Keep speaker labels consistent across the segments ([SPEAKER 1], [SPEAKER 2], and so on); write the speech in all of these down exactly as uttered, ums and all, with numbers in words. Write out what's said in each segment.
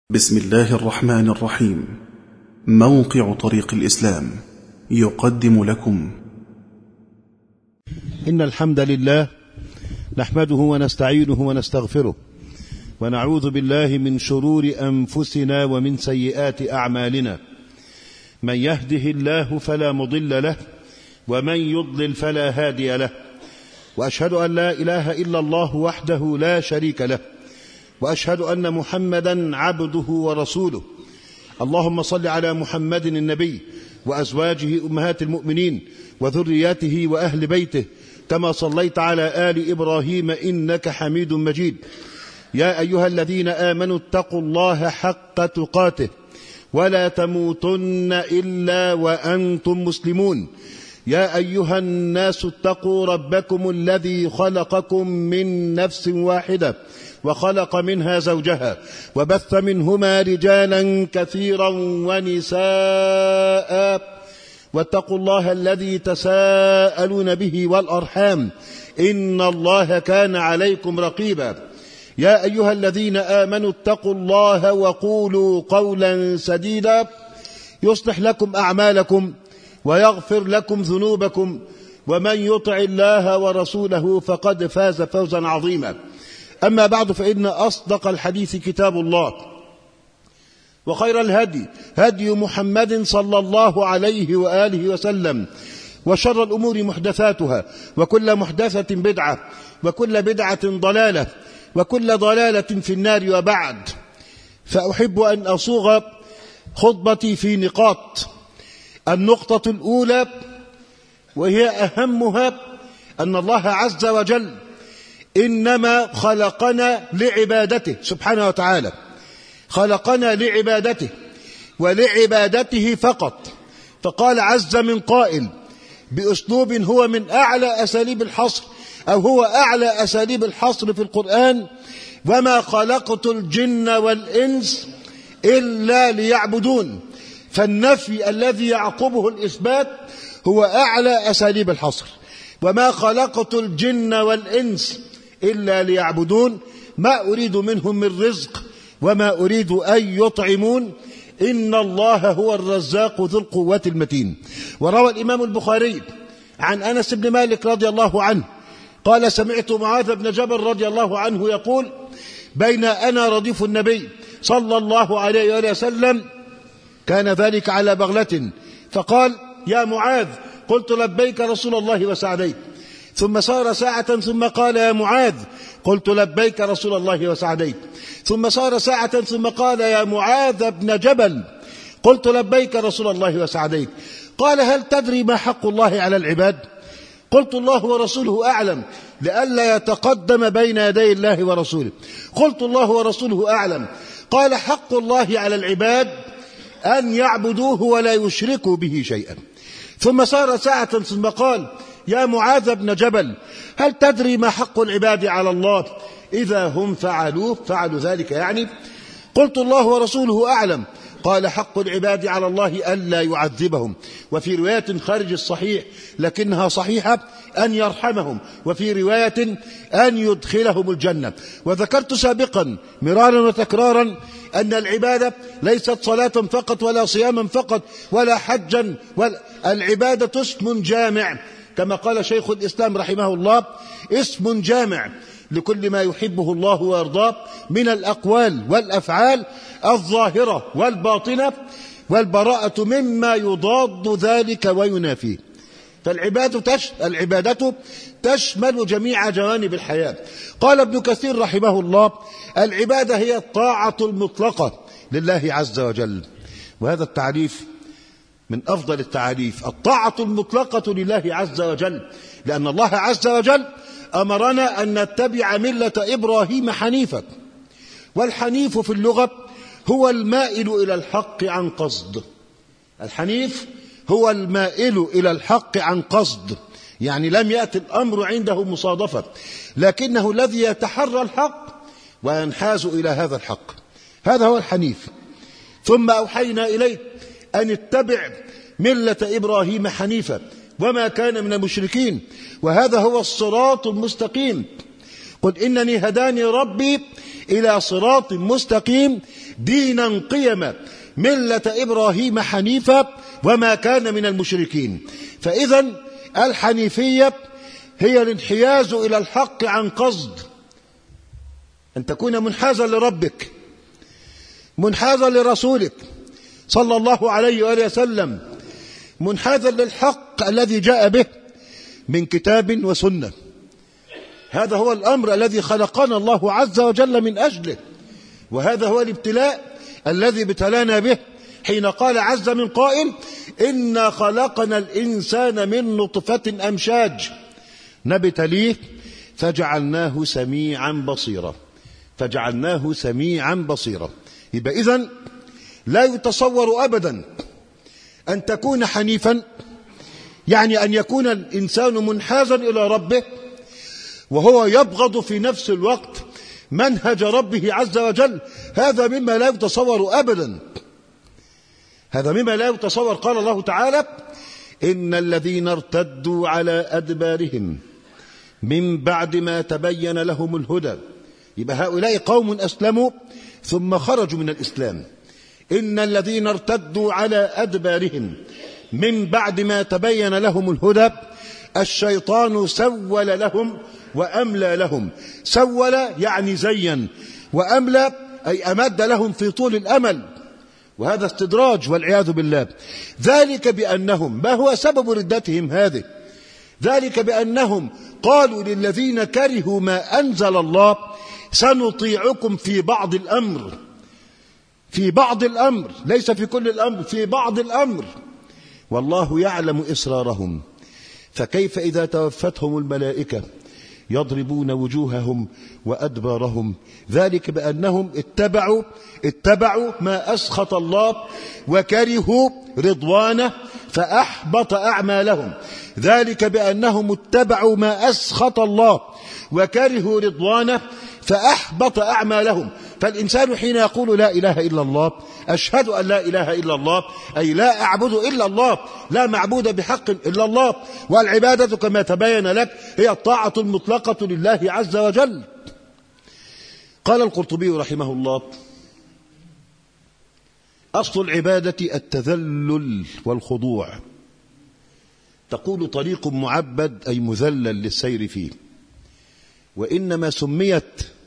[SPEAKER 1] بسم الله الرحمن الرحيم. موقع طريق الإسلام يقدم لكم
[SPEAKER 2] إن الحمد لله نحمده ونستعينه ونستغفره ونعوذ بالله من شرور أنفسنا ومن سيئات أعمالنا. من يهده الله فلا مضل له ومن يضلل فلا هادي له، وأشهد أن لا إله إلا الله وحده لا شريك له، وأشهد أن محمدا عبده ورسوله. اللهم صل على محمد النبي وأزواجه أمهات المؤمنين وذرياته وأهل بيته كما صليت على آل إبراهيم إنك حميد مجيد. يا أيها الذين آمنوا اتقوا الله حق تقاته ولا تموتن إلا وأنتم مسلمون. يا أيها الناس اتقوا ربكم الذي خلقكم من نفس واحدة وخلق منها زوجها وبث منهما رجالا كثيرا ونساء، واتقوا الله الذي تساءلون به والأرحام إن الله كان عليكم رقيبا. يا أيها الذين آمنوا اتقوا الله وقولوا قولا سديدا يصلح لكم أعمالكم ويغفر لكم ذنوبكم، ومن يطع الله ورسوله فقد فاز فوزا عظيما. أما بعد، فإن أصدق الحديث كتاب الله، وخير الهدي هدي محمد صلى الله عليه وآله وسلم، وشر الأمور محدثاتها، وكل محدثة بدعة، وكل بدعة ضلالة، وكل ضلالة في النار. وبعد، فأحب أن أصوغ خطبتي في نقاط. النقطة الأولى وهي أهمها أن الله عز وجل إنما خلقنا لعبادته سبحانه وتعالى، خلقنا لعبادته ولعبادته فقط. فقال عز من قائل بأسلوب هو من أعلى أساليب الحصر، أو هو أعلى أساليب الحصر في القرآن: وما خلقت الجن والإنس إلا ليعبدون. فالنفي الذي يعقبه الإثبات هو أعلى أساليب الحصر: وما خلقت الجن والإنس إلا ليعبدون، ما أريد منهم من رزق وما أريد أن يطعمون، إن الله هو الرزاق ذو القوة المتين. وروى الإمام البخاري عن أنس بن مالك رضي الله عنه قال: سمعت معاذ بن جبل رضي الله عنه يقول: بين أنا رديف النبي صلى الله عليه وآله وسلم، كان ذلك على بغلة، فقال: يا معاذ. قلت: لبيك رسول الله وسعديك. ثم سار ساعة ثم قال: يا معاذ. قلت: لبيك رسول الله وسعديك. ثم سار ساعة ثم قال: يا معاذ بن جبل. قلت: لبيك رسول الله وسعديك. قال: هل تدري ما حق الله على العباد؟ قلت: الله ورسوله أعلم، لئلا يتقدم بين يدي الله ورسوله. قلت: الله ورسوله أعلم. قال: حق الله على العباد أن يعبدوه ولا يشركوا به شيئا. ثم سار ساعة ثم قال: يا معاذ بن جبل، هل تدري ما حق العباد على الله إذا هم فعلوه فعلوا ذلك يعني؟ قلت: الله ورسوله أعلم. قال: حق العباد على الله ألا يعذبهم، وفي رواية خارج الصحيح لكنها صحيحة أن يرحمهم، وفي رواية أن يدخلهم الجنة. وذكرت سابقا مرارا وتكرارا أن العبادة ليست صلاة فقط ولا صياما فقط ولا حجا، والعبادة اسم جامع، كما قال شيخ الإسلام رحمه الله: اسم جامع لكل ما يحبه الله ويرضاه من الأقوال والأفعال الظاهرة والباطنة، والبراءة مما يضاد ذلك وينافيه. فالعبادة تش... العبادة تشمل جميع جوانب الحياة. قال ابن كثير رحمه الله: العبادة هي الطاعة المطلقة لله عز وجل. وهذا التعريف من أفضل التعريف، الطاعة المطلقة لله عز وجل، لأن الله عز وجل أمرنا أن نتبع ملة إبراهيم حنيفا. والحنيف في اللغة هو المائل إلى الحق عن قصد. الحنيف هو المائل إلى الحق عن قصد، يعني لم يأتي الأمر عنده مصادفة، لكنه الذي يتحرى الحق وينحاز إلى هذا الحق، هذا هو الحنيف. ثم أوحينا إليه أن اتبع ملة إبراهيم حنيفا وما كان من المشركين، وهذا هو الصراط المستقيم. قل إنني هداني ربي إلى صراط مستقيم دينا قيما ملة إبراهيم حنيفا وما كان من المشركين. فإذا الحنيفية هي الانحياز إلى الحق عن قصد، أن تكون منحازا لربك، منحازا لرسولك صلى الله عليه وآله وسلم، منحازا للحق الذي جاء به من كتاب وسنة. هذا هو الأمر الذي خلقنا الله عز وجل من أجله، وهذا هو الابتلاء الذي ابتلانا به حين قال عز من قائل: إنا خلقنا الإنسان من نطفة أمشاج نبتليه فجعلناه سميعا بصيرا، فجعلناه سميعا بصيرا. يبقى إذن لا يتصور أبدا أن تكون حنيفا، يعني أن يكون الإنسان منحازا إلى ربه وهو يبغض في نفس الوقت منهج ربه عز وجل. هذا مما لا يتصور أبدا، هذا مما لا يتصور. قال الله تعالى: إن الذين ارتدوا على أدبارهم من بعد ما تبين لهم الهدى. يبقى هؤلاء قوم أسلموا ثم خرجوا من الإسلام. إن الذين ارتدوا على أدبارهم من بعد ما تبين لهم الهدى الشيطان سول لهم وأملى لهم. سول يعني زين، وأملى أي أمد لهم في طول الأمل، وهذا استدراج والعياذ بالله. ذلك بأنهم، ما هو سبب ردتهم هذه؟ ذلك بأنهم قالوا للذين كرهوا ما أنزل الله: سنطيعكم في بعض الأمر. في بعض الأمر، ليس في كل الأمر، في بعض الأمر، والله يعلم إسرارهم. فكيف إذا توفتهم الملائكة يضربون وجوههم وأدبارهم؟ ذلك بأنهم اتبعوا اتبعوا ما أسخط الله وكرهوا رضوانه فأحبط أعمالهم. ذلك بأنهم اتبعوا ما أسخط الله وكرهوا رضوانه فأحبط أعمالهم. فالإنسان حين يقول لا إله إلا الله، أشهد أن لا إله إلا الله، أي لا أعبد إلا الله، لا معبود بحق إلا الله، والعبادة كما تبين لك هي الطاعة المطلقة لله عز وجل. قال القرطبي رحمه الله: أصل العبادة التذلل والخضوع. تقول طريق معبد أي مذلل للسير فيه. وإنما سميت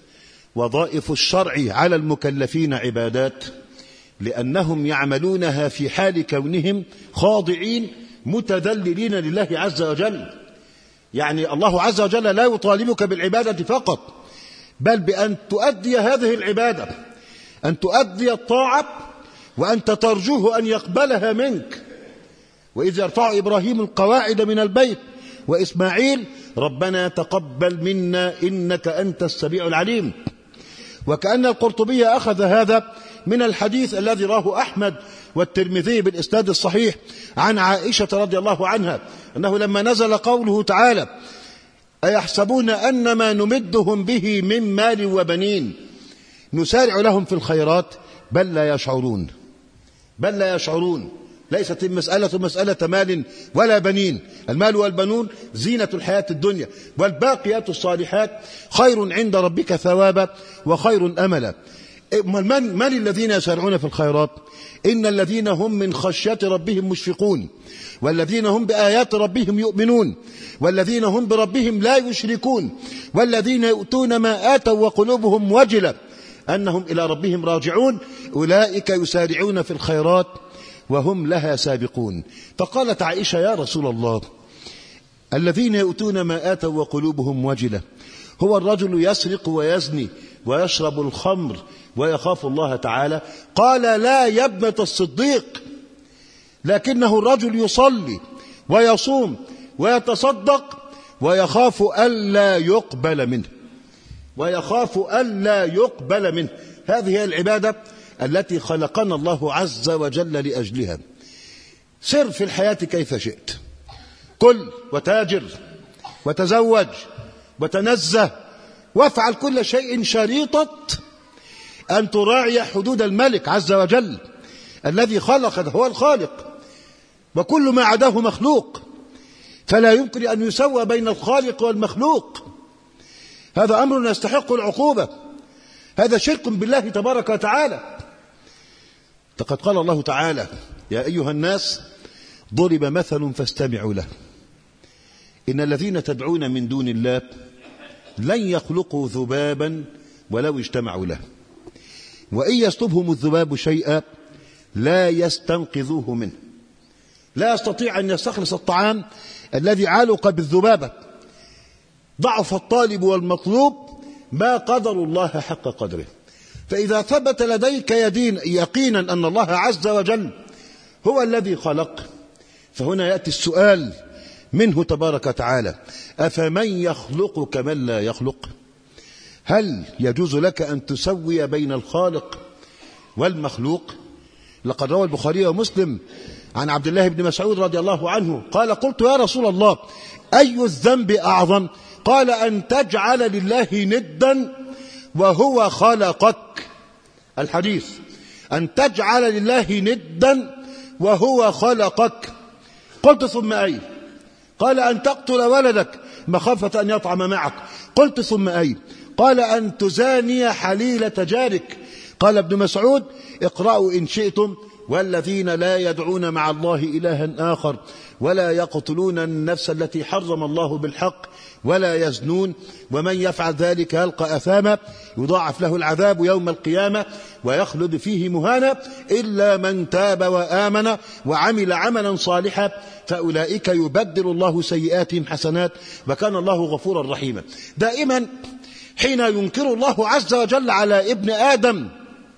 [SPEAKER 2] وظائف الشرع على المكلفين عبادات لأنهم يعملونها في حال كونهم خاضعين متذللين لله عز وجل. يعني الله عز وجل لا يطالبك بالعبادة فقط، بل بأن تؤدي هذه العبادة، أن تؤدي الطاعة وأنت ترجوه أن يقبلها منك. وإذ يرفع إبراهيم القواعد من البيت وإسماعيل ربنا تقبل منا إنك أنت السميع العليم. وكأن القرطبي أخذ هذا من الحديث الذي راه أحمد والترمذي بالإسناد الصحيح عن عائشة رضي الله عنها أنه لما نزل قوله تعالى: أيحسبون أن ما نمدهم به من مال وبنين نسارع لهم في الخيرات بل لا يشعرون. بل لا يشعرون. ليست المسألة مسألة مال ولا بنين، المال والبنون زينة الحياة الدنيا، والباقيات الصالحات خير عند ربك ثوابا وخير أملا. من, من الذين يسارعون في الخيرات؟ إن الذين هم من خشية ربهم مشفقون، والذين هم بآيات ربهم يؤمنون، والذين هم بربهم لا يشركون، والذين يؤتون ما آتوا وقلوبهم وجلة أنهم إلى ربهم راجعون أولئك يسارعون في الخيرات وهم لها سابقون. فقالت عائشة: يا رسول الله، الذين يؤتون ما آتوا وقلوبهم وجلة هو الرجل يسرق ويزني ويشرب الخمر ويخاف الله تعالى؟ قال: لا يا ابنة الصديق، لكنه الرجل يصلي ويصوم ويتصدق ويخاف ألا يقبل منه، ويخاف ألا يقبل منه. هذه هي العبادة التي خلقنا الله عز وجل لأجلها. سر في الحياة كيف شئت، كل وتاجر وتزوج وتنزه وافعل كل شيء شريطة أن تراعي حدود الملك عز وجل الذي خلق، هو الخالق، وكل ما عداه مخلوق، فلا يمكن أن يسوى بين الخالق والمخلوق. هذا أمر يستحق العقوبة، هذا شرك بالله تبارك وتعالى. لقد قال الله تعالى: يا أيها الناس ضرب مثل فاستمعوا له إن الذين تدعون من دون الله لن يخلقوا ذبابا ولو اجتمعوا له وإن يسلبهم الذباب شيئا لا يستنقذوه منه. لا يستطيع أن يستخلص الطعام الذي علق بالذبابة. ضعف الطالب والمطلوب ما قدر الله حق قدره. فإذا ثبت لديك يدين يقينا أن الله عز وجل هو الذي خلق، فهنا يأتي السؤال منه تبارك وتعالى: أفمن يخلق كمن لا يخلق؟ هل يجوز لك أن تسوي بين الخالق والمخلوق؟ لقد روى البخاري ومسلم عن عبد الله بن مسعود رضي الله عنه قال: قلت يا رسول الله أي الذنب أعظم؟ قال: أن تجعل لله ندا وهو خلقك. الحديث: أن تجعل لله ندا وهو خلقك. قلت: ثم أي؟ قال: أن تقتل ولدك مخافة أن يطعم معك. قلت: ثم أي؟ قال: أن تزاني حليلة جارك. قال ابن مسعود: اقرأوا إن شئتم: والذين لا يدعون مع الله إلها آخر ولا يقتلون النفس التي حرم الله بالحق ولا يزنون ومن يفعل ذلك يلقى أثاما يضاعف له العذاب يوم القيامة ويخلد فيه مهانا إلا من تاب وآمن وعمل عملا صالحا فأولئك يبدل الله سيئاتهم حسنات وكان الله غفورا رحيما. دائما حين ينكر الله عز وجل على ابن آدم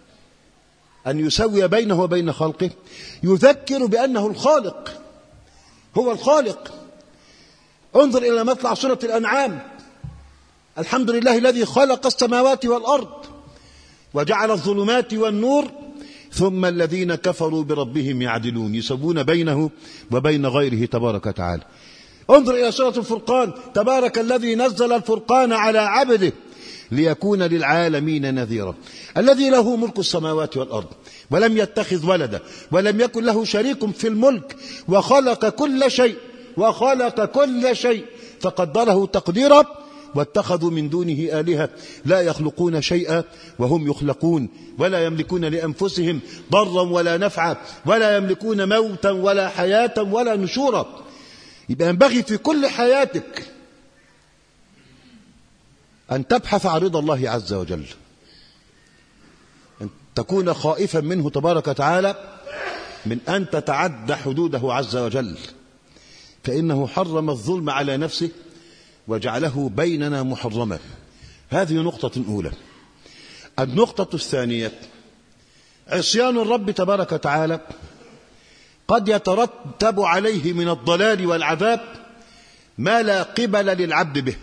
[SPEAKER 2] أن يسوي بينه وبين خلقه يذكر بأنه الخالق، هو الخالق. انظر إلى مطلع سورة الأنعام: الحمد لله الذي خلق السماوات والأرض وجعل الظلمات والنور ثم الذين كفروا بربهم يعدلون، يسوون بينه وبين غيره تبارك وتعالى. انظر إلى سورة الفرقان: تبارك الذي نزل الفرقان على عبده ليكون للعالمين نذيرا. الذي له ملك السماوات والأرض ولم يتخذ ولدا ولم يكن له شريك في الملك وخلق كل شيء وخلق كل شيء فقدره تقديرا واتخذوا من دونه آلهة لا يخلقون شيئا وهم يخلقون ولا يملكون لأنفسهم ضرا ولا نفعا ولا يملكون موتا ولا حياة ولا نشورا. يبقى ينبغي في كل حياتك أن تبحث عن رضا الله عز وجل، أن تكون خائفا منه تبارك وتعالى من أن تتعدى حدوده عز وجل، فإنه حرم الظلم على نفسه وجعله بيننا محرما. هذه نقطة أولى. النقطة الثانية: عصيان الرب تبارك وتعالى قد يترتب عليه من الضلال والعذاب ما لا قبل للعبد به.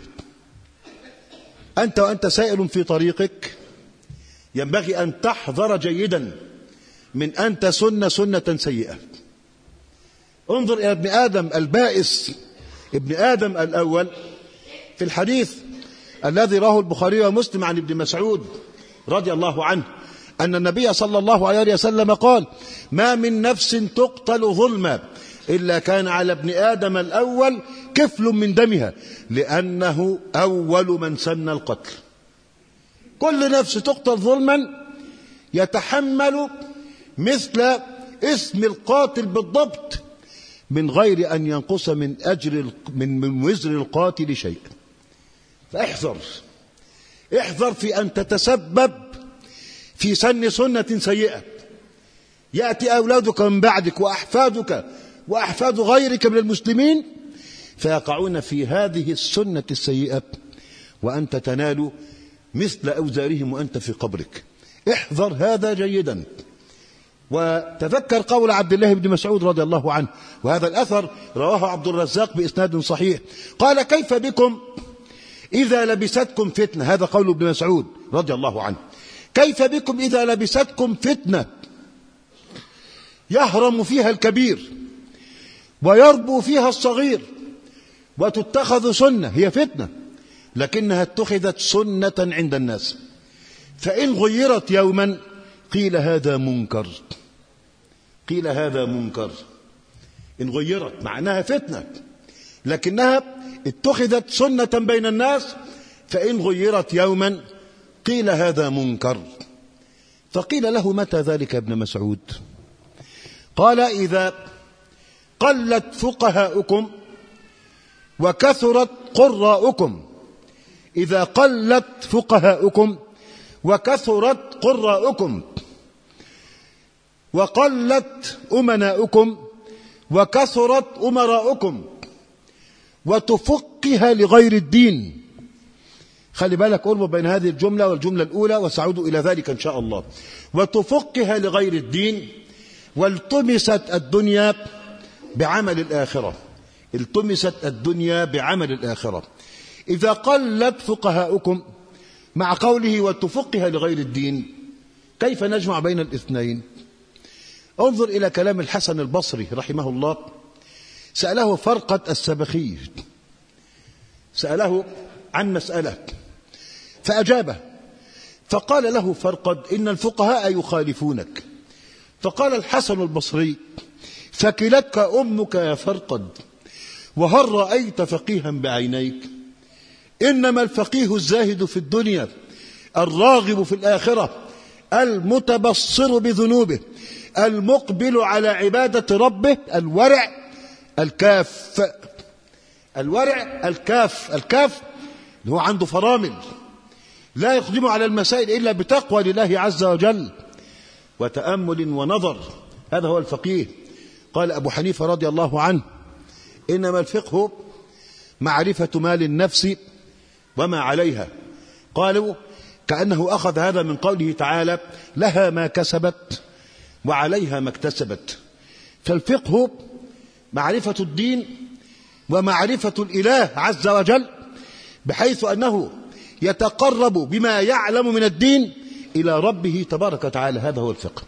[SPEAKER 2] أنت وأنت سائل في طريقك ينبغي أن تحذر جيدا من أن تسن سنة سيئة. انظر إلى ابن آدم البائس، ابن آدم الأول، في الحديث الذي رواه البخاري ومسلم عن ابن مسعود رضي الله عنه أن النبي صلى الله عليه وسلم قال: ما من نفس تقتل ظلما إلا كان على ابن آدم الأول كفل من دمها لأنه أول من سن القتل. كل نفس تقتل ظلما يتحمل مثل اسم القاتل بالضبط من غير أن ينقص من أجر من من وزر القاتل شيء. فاحذر احذر في أن تتسبب في سن سنة سيئة يأتي أولادك من بعدك وأحفادك وأحفاد غيرك من المسلمين فيقعون في هذه السنة السيئة وأنت تنال مثل أوزارهم وأنت في قبرك. احذر هذا جيدا. وتذكر قول عبد الله بن مسعود رضي الله عنه، وهذا الأثر رواه عبد الرزاق بإسناد صحيح، قال: كيف بكم إذا لبستكم فتنة. هذا قول ابن مسعود رضي الله عنه: كيف بكم إذا لبستكم فتنة يهرم فيها الكبير ويربو فيها الصغير وتتخذ سنة. هي فتنة لكنها اتخذت سنة عند الناس، فإن غيرت يوما قيل هذا منكر، قيل هذا منكر. إن غيرت معناها فتنة لكنها اتخذت سنة بين الناس، فإن غيرت يوما قيل هذا منكر. فقيل له متى ذلك يا ابن مسعود؟ قال إذا قلت فقهاؤكم وكثرت قراؤكم، إذا قلت فقهاؤكم وكثرت قراؤكم وقلت أمناؤكم وكثرت أمراؤكم وتفقه لغير الدين. خلي بالك أربط بين هذه الجملة والجملة الأولى وسأعود إلى ذلك إن شاء الله. وتفقه لغير الدين والتمست الدنيا بعمل الآخرة، التمست الدنيا بعمل الآخرة. إذا قلت فقهاؤكم مع قوله وتفقه لغير الدين، كيف نجمع بين الاثنين؟ انظر إلى كلام الحسن البصري رحمه الله. سأله فرقة السبخي، سأله عن مسألة فأجابه، فقال له فرقد إن الفقهاء يخالفونك. فقال الحسن البصري فكلتك أمك يا فرقد، وهل رأيت فقيها بعينيك؟ إنما الفقيه الزاهد في الدنيا الراغب في الآخرة المتبصر بذنوبه المقبل على عبادة ربه الورع الكاف. الورع الكاف، الكاف اللي هو عنده فرامل لا يقدم على المسائل إلا بتقوى لله عز وجل وتأمل ونظر، هذا هو الفقيه. قال أبو حنيفة رضي الله عنه إنما الفقه معرفة ما للنفس وما عليها. قالوا كأنه أخذ هذا من قوله تعالى لها ما كسبت وعليها ما اكتسبت. فالفقه معرفة الدين ومعرفة الإله عز وجل، بحيث أنه يتقرب بما يعلم من الدين إلى ربه تبارك وتعالى، هذا هو الفقه.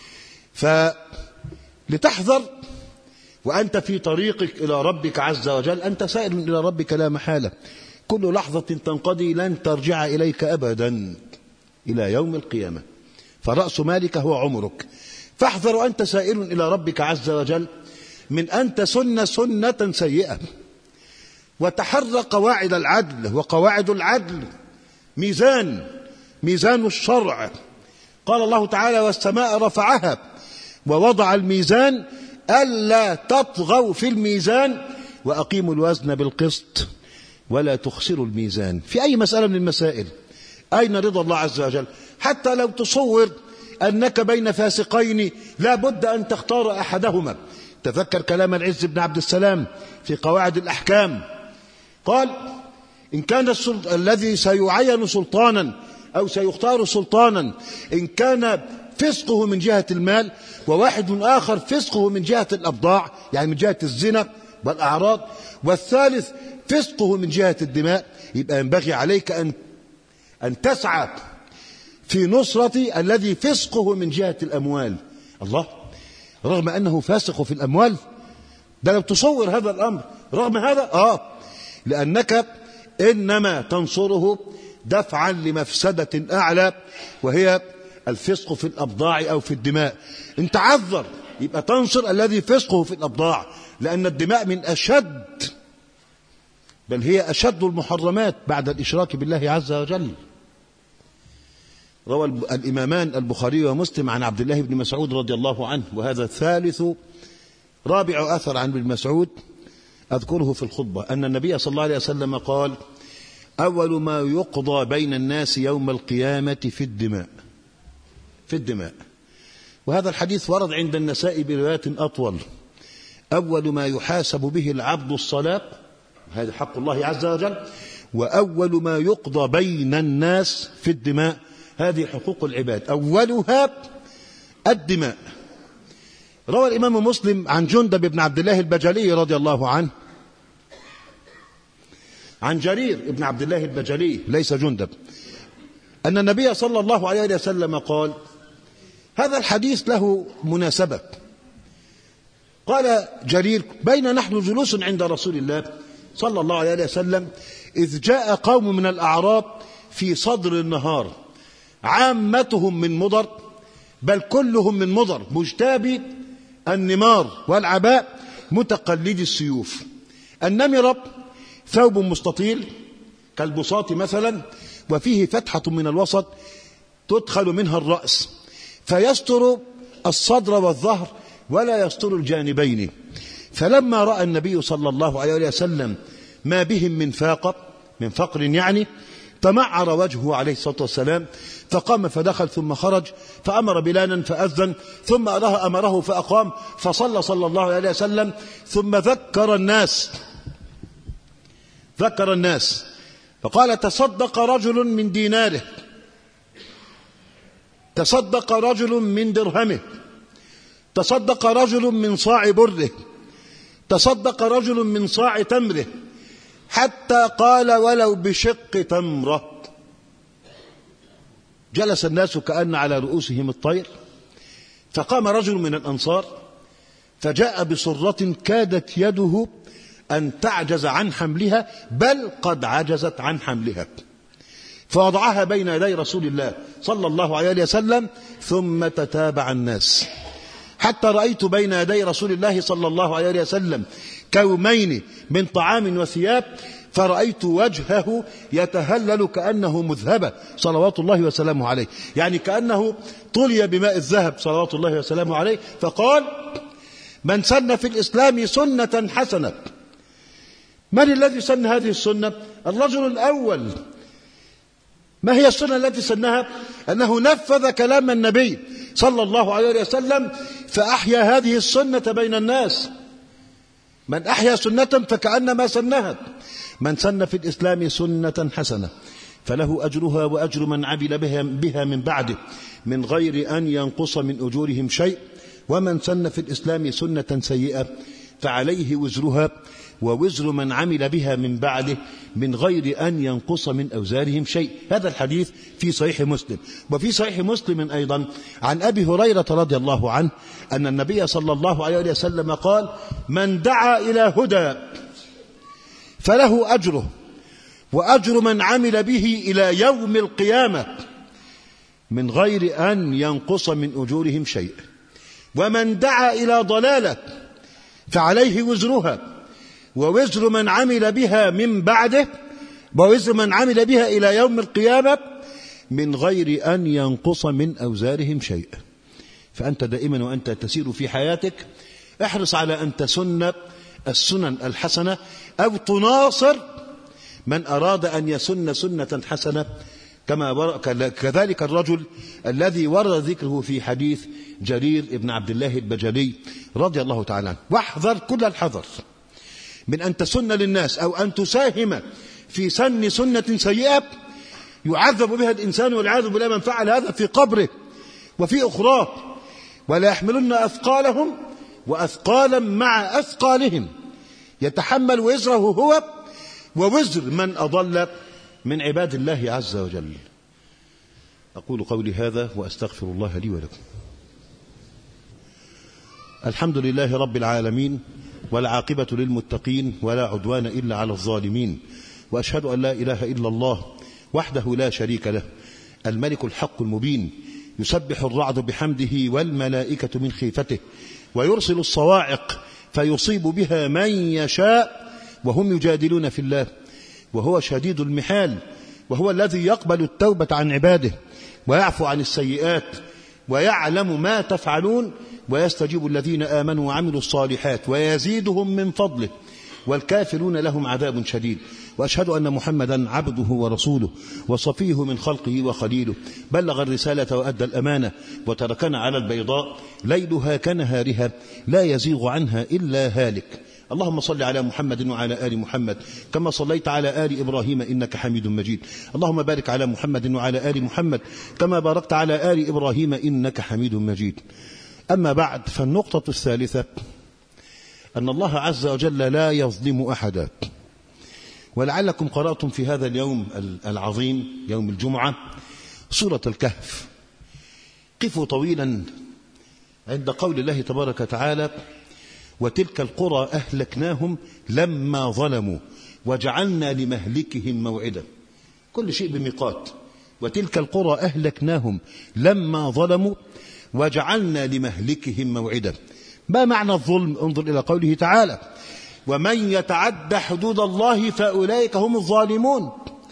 [SPEAKER 2] فلتحذر وأنت في طريقك إلى ربك عز وجل، أنت سائل إلى ربك لا محالة، كل لحظة تنقضي لن ترجع إليك أبدا إلى يوم القيامة، فرأس مالك هو عمرك. فاحذر وأنت سائل إلى ربك عز وجل من أن تسن سنة سيئة، وتحرى قواعد العدل، وقواعد العدل ميزان، ميزان الشرع. قال الله تعالى والسماء رفعها ووضع الميزان ألا تطغوا في الميزان وأقيموا الوزن بالقسط ولا تخسروا الميزان. في أي مسألة من المسائل أين رضا الله عز وجل؟ حتى لو تصور أنك بين فاسقين لا بد أن تختار أحدهما. تذكر كلام العز بن عبد السلام في قواعد الأحكام، قال إن كان الذي سيعين سلطانا أو سيختار سلطانا إن كان فسقه من جهة المال وواحد آخر فسقه من جهة الأبضاع، يعني من جهة الزنا والأعراض، والثالث فسقه من جهة الدماء، يبقى ينبغي عليك أن أن تسعى في نصرة الذي فسقه من جهة الأموال. الله، رغم أنه فاسق في الأموال، ده لو تصور هذا الأمر، رغم هذا آه لأنك إنما تنصره دفعا لمفسدة أعلى وهي الفسق في الأبضاع أو في الدماء. إن تعذر يبقى تنصر الذي فسقه في الأبضاع، لأن الدماء من أشد، بل هي أشد المحرمات بعد الإشراك بالله عز وجل. روى الإمامان البخاري ومسلم عن عبد الله بن مسعود رضي الله عنه، وهذا ثالث رابع أثر عن ابن مسعود أذكره في الخطبة، أن النبي صلى الله عليه وسلم قال أول ما يقضى بين الناس يوم القيامة في الدماء، في الدماء. وهذا الحديث ورد عند النسائي بروايات أطول. أول ما يحاسب به العبد الصلاة، هذا حق الله عز وجل، وأول ما يقضى بين الناس في الدماء، هذه حقوق العباد، أولها الدماء. روى الإمام مسلم عن جندب بن عبد الله البجلي رضي الله عنه، عن جرير بن عبد الله البجلي ليس جندب، أن النبي صلى الله عليه وسلم قال، هذا الحديث له مناسبة. قال جرير بين نحن جلوس عند رسول الله صلى الله عليه وسلم إذ جاء قوم من الأعراب في صدر النهار، عامتهم من مضر، بل كلهم من مضر، مجتابي النمار والعباء متقلدي السيوف. النمر ثوب مستطيل كالبساط مثلا، وفيه فتحة من الوسط تدخل منها الرأس، فيستر الصدر والظهر ولا يستر الجانبين. فلما رأى النبي صلى الله عليه وسلم ما بهم من فاقة من فقر يعني، تمعر وجهه عليه الصلاة والسلام، فقام فدخل ثم خرج، فأمر بلالا فأذن، ثم أره أمره فأقام، فصلى صلى الله عليه وسلم، ثم ذكر الناس ذكر الناس فقال: تصدق رجل من ديناره، تصدق رجل من درهمه، تصدق رجل من صاع بره، تصدق رجل من صاع تمره، حتى قال: ولو بشق تمرة. جلس الناس كأن على رؤوسهم الطير، فقام رجل من الأنصار فجاء بصرة كادت يده أن تعجز عن حملها، بل قد عجزت عن حملها، فوضعها بين يدي رسول الله صلى الله عليه وسلم، ثم تتابع الناس حتى رأيت بين يدي رسول الله صلى الله عليه وسلم كومين من طعام وثياب، فرأيت وجهه يتهلل كأنه مذهبة صلوات الله وسلامه عليه، يعني كأنه طلي بماء الذهب صلوات الله وسلامه عليه. فقال: من سن في الإسلام سنة حسنة. من الذي سن هذه السنة؟ الرجل الأول. ما هي السنة التي سنها؟ أنه نفذ كلام النبي صلى الله عليه وسلم فأحيا هذه السنة بين الناس. من أحيا سنة فكأنما سنها. من سن في الإسلام سنة حسنة فله أجرها وأجر من عمل بها, بها من بعده من غير أن ينقص من أجورهم شيء، ومن سن في الإسلام سنة سيئة فعليه وزرها ووزر من عمل بها من بعده من غير أن ينقص من أوزارهم شيء. هذا الحديث في صحيح مسلم. وفي صحيح مسلم أيضا عن أبي هريرة رضي الله عنه أن النبي صلى الله عليه وسلم قال: من دعا إلى هدى فله أجره وأجر من عمل به إلى يوم القيامة من غير أن ينقص من أجورهم شيء، ومن دعا إلى ضلالة فعليه وزرها ووزر من عمل بها من بعده ووزر من عمل بها إلى يوم القيامة من غير أن ينقص من أوزارهم شيء. فأنت دائما وأنت تسير في حياتك احرص على أن تسن السنن الحسنة أو تناصر من أراد أن يسن سنة حسنة، كما كذلك الرجل الذي ورد ذكره في حديث جرير ابن عبد الله البجلي رضي الله تعالى عنه. واحذر كل الحذر من أن تسن للناس أو أن تساهم في سن سنة سيئة يعذب بها الإنسان والعياذ بالله من فعل هذا في قبره وفي أخراه، ولا يحملن أثقالهم وأثقالا مع أثقالهم، يتحمل وزره هو ووزر من أضل من عباد الله عز وجل. أقول قولي هذا وأستغفر الله لي ولكم. الحمد لله رب العالمين، والعاقبة للمتقين، ولا عدوان إلا على الظالمين، وأشهد أن لا إله إلا الله وحده لا شريك له الملك الحق المبين، يسبح الرعد بحمده والملائكة من خيفته، ويرسل الصواعق فيصيب بها من يشاء وهم يجادلون في الله، وهو شديد المحال، وهو الذي يقبل التوبة عن عباده ويعفو عن السيئات ويعلم ما تفعلون، ويستجيب الذين آمنوا وعملوا الصالحات ويزيدهم من فضله، والكافرون لهم عذاب شديد. وأشهد أن محمدا عبده ورسوله وصفيه من خلقه وخليله، بلغ الرسالة وأدى الأمانة وتركنا على البيضاء ليلها كنهارها لا يزيغ عنها إلا هالك. اللهم صل على محمد وعلى آل محمد كما صليت على آل إبراهيم إنك حميد مجيد. اللهم بارك على محمد وعلى آل محمد كما باركت على آل إبراهيم إنك حميد مجيد. أما بعد، فالنقطة الثالثة أن الله عز وجل لا يظلم أحدا. ولعلكم قرأتم في هذا اليوم العظيم يوم الجمعة سورة الكهف. قفوا طويلا عند قول الله تبارك وتعالى: وتلك القرى أهلكناهم لما ظلموا وجعلنا لمهلكهم موعدا. كل شيء بميقات. وتلك القرى أهلكناهم لما ظلموا وجعلنا لمهلكهم موعدا. ما معنى الظلم؟ انظر إلى قوله تعالى: ومن يتعد حدود الله فأولئك هم الظالمون.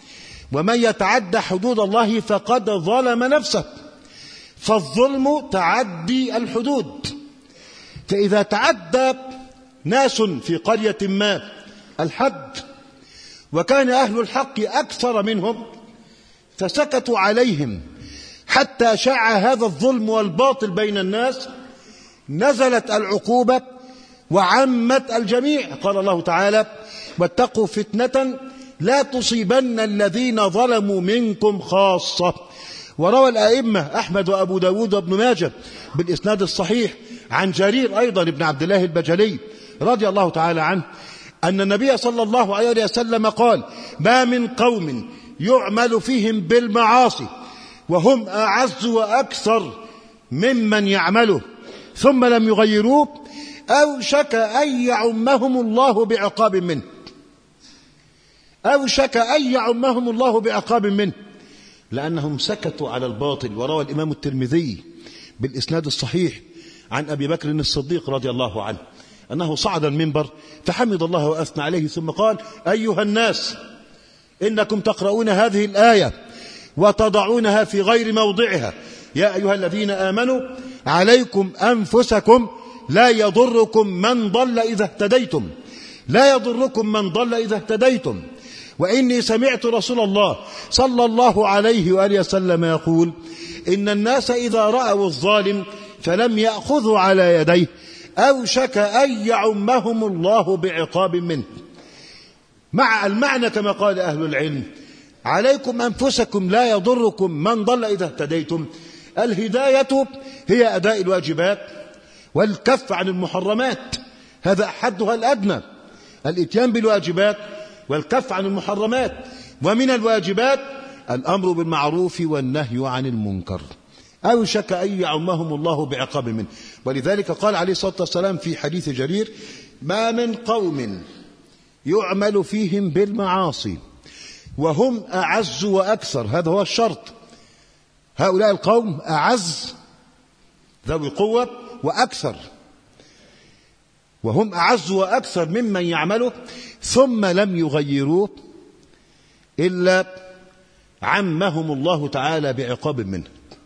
[SPEAKER 2] ومن يتعدى حدود الله فقد ظلم نفسه. فالظلم تعدي الحدود، فإذا تعدى ناس في قرية ما الحد وكان أهل الحق أكثر منهم فسكتوا عليهم حتى شاع هذا الظلم والباطل بين الناس، نزلت العقوبة وعمت الجميع. قال الله تعالى: واتقوا فتنة لا تصيبن الذين ظلموا منكم خاصة. وروى الأئمة أحمد وأبو داود وابن ماجه بالإسناد الصحيح عن جرير أيضا ابن عبد الله البجلي رضي الله تعالى عنه أن النبي صلى الله عليه وسلم قال: ما من قوم يعمل فيهم بالمعاصي وهم أعز وأكثر ممن يعمله ثم لم يغيروه أوشك أن يعمهم الله بعقاب منه. أوشك أن يعمهم الله بعقاب منه لأنهم سكتوا على الباطل. وروى الإمام الترمذي بالإسناد الصحيح عن أبي بكر الصديق رضي الله عنه أنه صعد المنبر فحمد الله وأثنى عليه ثم قال: أيها الناس، إنكم تقرؤون هذه الآية وتضعونها في غير موضعها. يا أيها الذين آمنوا عليكم أنفسكم لا يضركم من ضل إذا اهتديتم، لا يضركم من ضل إذا اهتديتم. وإني سمعت رسول الله صلى الله عليه وآله وسلم يقول: إن الناس إذا رأوا الظالم فلم يأخذوا على يديه أوشك أن يعمهم الله بعقاب منه. مع المعنى كما قال أهل العلم: عليكم أنفسكم لا يضركم من ضل إذا اهتديتم. الهداية هي أداء الواجبات والكف عن المحرمات، هذا حدها الأدنى، الإتيان بالواجبات والكف عن المحرمات. ومن الواجبات الأمر بالمعروف والنهي عن المنكر. أوشك أن يعمهم الله بعقاب منه. ولذلك قال عليه الصلاة والسلام في حديث جرير: ما من قوم يعمل فيهم بالمعاصي وهم أعز وأكثر. هذا هو الشرط، هؤلاء القوم أعز ذوي قوة وأكثر، وهم أعز وأكثر ممن يعمله ثم لم يغيروه إلا عمهم الله تعالى بعقاب منه.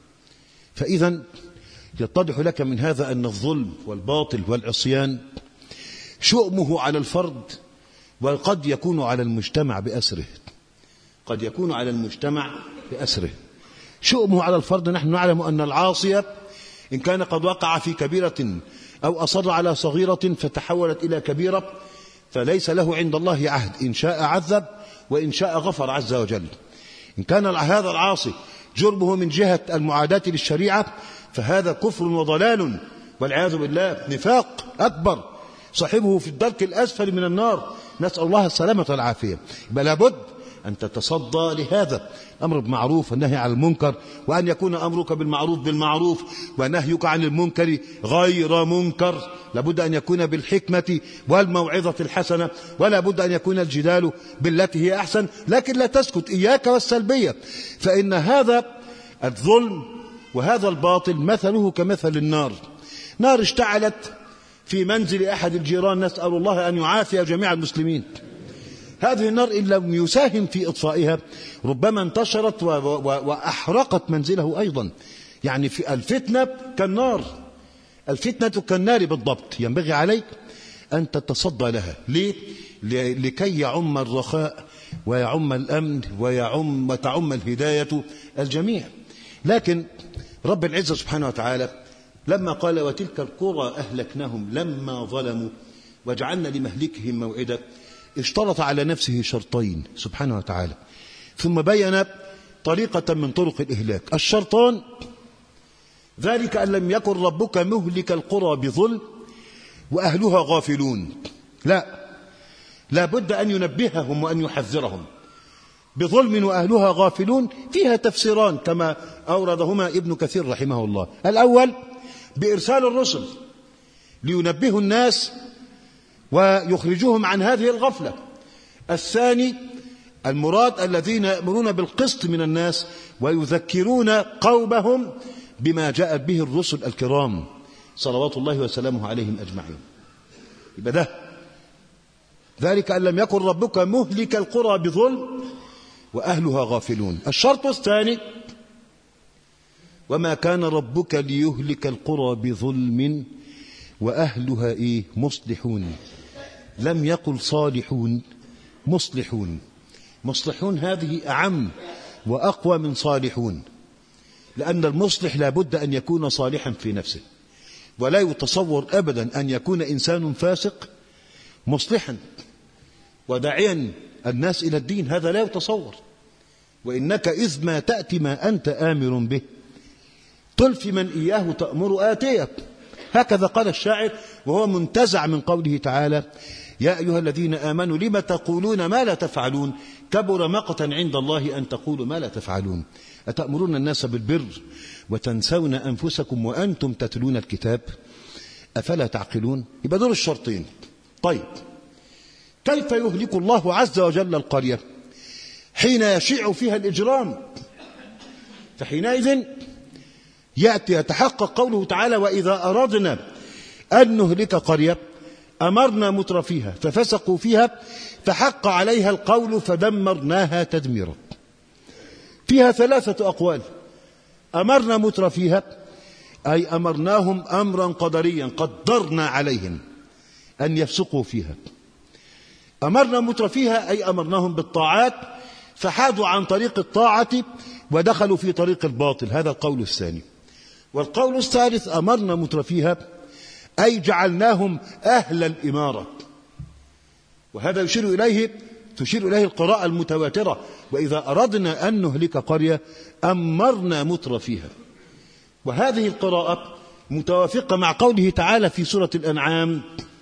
[SPEAKER 2] فإذا يتضح لك من هذا أن الظلم والباطل والعصيان شؤمه على الفرد وقد يكون على المجتمع بأسره، قد يكون على المجتمع بأسره. شؤمه على الفرد، نحن نعلم أن العاصية إن كان قد وقع في كبيرة أو أصر على صغيرة فتحولت إلى كبيرة فليس له عند الله عهد، إن شاء عذب وإن شاء غفر عز وجل. إن كان هذا العاصي جرمه من جهة المعاداة للشريعة فهذا كفر وضلال والعياذ بالله، نفاق أكبر، صاحبه في الدرك الأسفل من النار، نسأل الله السلامة والعافية. بل لابد أن تتصدى لهذا الأمر بالمعروف والنهي عن المنكر، وأن يكون أمرك بالمعروف بالمعروف ونهيك عن المنكر غير منكر. لابد أن يكون بالحكمة والموعظة الحسنة، ولا بد أن يكون الجدال بالتي هي أحسن، لكن لا تسكت، إياك والسلبية. فإن هذا الظلم وهذا الباطل مثله كمثل النار، نار اشتعلت في منزل أحد الجيران، نسأل الله أن يعافي جميع المسلمين. هذه النار إن لم يساهم في إطفائها ربما انتشرت وأحرقت منزله أيضا. يعني في الفتنة كالنار، الفتنة كالنار بالضبط. ينبغي عليك أن تتصدى لها. ليه؟ لكي يعم الرخاء ويعم الأمن ويعم وتعم الهداية الجميع. لكن رب العزة سبحانه وتعالى لما قال: وتلك القرى أهلكناهم لما ظلموا وجعلنا لمهلكهم موعدا، اشترط على نفسه شرطين سبحانه وتعالى، ثم بين طريقة من طرق الإهلاك. الشرطان: ذلك أن لم يكن ربك مهلك القرى بظلم وأهلها غافلون. لا، لا بد أن ينبههم وأن يحذرهم. بظلم وأهلها غافلون فيها تفسيران كما أوردهما ابن كثير رحمه الله. الأول بإرسال الرسل لينبهوا الناس ويخرجوهم عن هذه الغفلة. الثاني المراد الذين يأمرون بالقسط من الناس ويذكرون قومهم بما جاءت به الرسل الكرام صلوات الله وسلامه عليهم أجمعين. يبقى ده ذلك أن لم يكن ربك مهلك القرى بظلم وأهلها غافلون. الشرط الثاني: وما كان ربك ليهلك القرى بظلم وأهلها إيه؟ مصلحون. لم يقل صالحون، مصلحون. مصلحون هذه أعم وأقوى من صالحون، لأن المصلح لا بد أن يكون صالحا في نفسه، ولا يتصور أبدا أن يكون إنسان فاسق مصلحا وداعيا الناس إلى الدين، هذا لا يتصور. وإنك إذ ما تأتي ما أنت آمر به تلفي من إياه تأمر آتيه، هكذا قال الشاعر، وهو منتزع من قوله تعالى: يا أيها الذين آمنوا لم تقولون ما لا تفعلون كبر مقتا عند الله أن تقولوا ما لا تفعلون أتأمرون الناس بالبر وتنسون أنفسكم وأنتم تتلون الكتاب أفلا تعقلون. يبقى دول الشرطين. طيب، كيف يهلك الله عز وجل القرية حين يشيع فيها الإجرام؟ فحينئذ يأتي يتحقق قوله تعالى: وإذا أردنا أن نهلك قرية أمرنا مترفيها ففسقوا فيها فحق عليها القول فدمرناها تدميرا. فيها ثلاثة أقوال: أمرنا مترفيها أي أمرناهم أمرا قدريا قدرنا عليهم أن يفسقوا فيها. أمرنا مترفيها أي أمرناهم بالطاعات فحادوا عن طريق الطاعة ودخلوا في طريق الباطل، هذا القول الثاني. والقول الثالث: أمرنا مترفيها أي جعلناهم أهل الإمارة، وهذا يشير إليه تشير إليه القراءة المتواترة: وإذا أردنا أن نهلك قرية أمرنا مترفيها. وهذه القراءة متوافقة مع قوله تعالى في سورة الأنعام: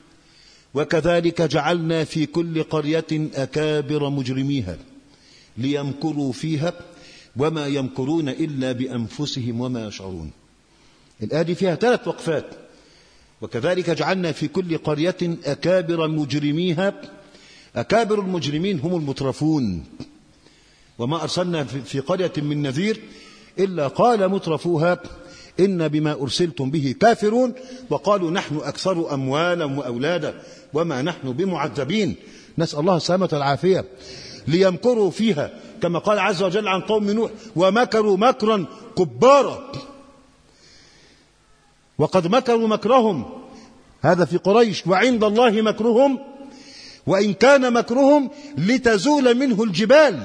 [SPEAKER 2] وكذلك جعلنا في كل قرية أكابر مجرميها ليمكروا فيها وما يمكرون إلا بأنفسهم وما يشعرون. الآية فيها ثلاث وقفات: وكذلك جعلنا في كل قرية أكابر مجرميها. أكابر المجرمين هم المترفون، وما أرسلنا في قرية من نذير إلا قال مترفوها إن بما أرسلتم به كافرون وقالوا نحن أكثر أموالا وأولادا وما نحن بمعذبين. نسأل الله السلامة والعافية. ليمكروا فيها كما قال عز وجل عن قوم نوح: ومكروا مكرا كبارا. وقد مكروا مكرهم، هذا في قريش، وعند الله مكرهم وإن كان مكرهم لتزول منه الجبال.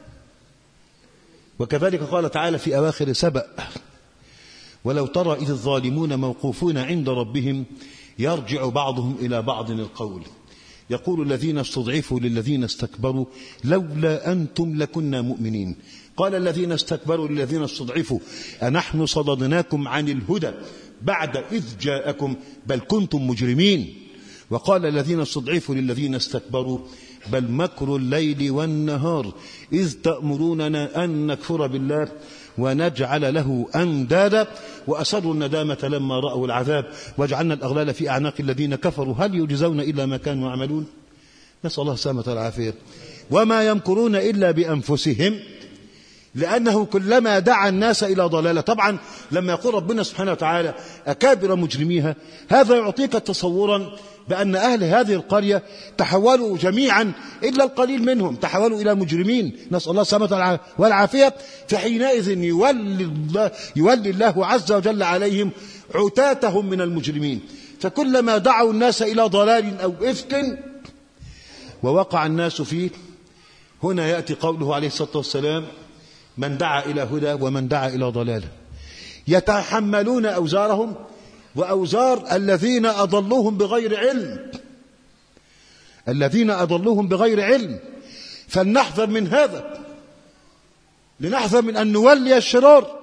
[SPEAKER 2] وكذلك قال تعالى في أواخر سبأ: ولو ترى إذ الظالمون موقوفون عند ربهم يرجع بعضهم إلى بعض القول يقول الذين استضعفوا للذين استكبروا لولا أنتم لكنا مؤمنين. قال الذين استكبروا للذين استضعفوا أنحن صددناكم عن الهدى بعد إذ جاءكم بل كنتم مجرمين. وقال الذين استضعفوا للذين استكبروا بل مكر الليل والنهار إذ تأمروننا أن نكفر بالله ونجعل له أندادا وأسروا الندامة لما رأوا العذاب وجعلنا الأغلال في أعناق الذين كفروا هل يجزون إلا ما كانوا يعملون. نسأل الله السلامة والعافية. وما يمكرون إلا بأنفسهم، لأنه كلما دعا الناس إلى ضلالة. طبعا لما يقول ربنا سبحانه وتعالى أكابر مجرميها، هذا يعطيك تصورا بأن أهل هذه القرية تحولوا جميعا إلا القليل منهم تحولوا إلى مجرمين، نسأل الله السلامة والعافية. فحينئذ يولي الله, يولي الله عز وجل عليهم عتاتهم من المجرمين. فكلما دعوا الناس إلى ضلال أو إفك ووقع الناس فيه، هنا يأتي قوله عليه الصلاة والسلام: من دعا إلى هدى ومن دعا إلى ضلال. يتحملون أوزارهم وأوزار الذين أضلوهم بغير علم، الذين أضلوهم بغير علم. فلنحذر من هذا، لنحذر من أن نولي الشرار،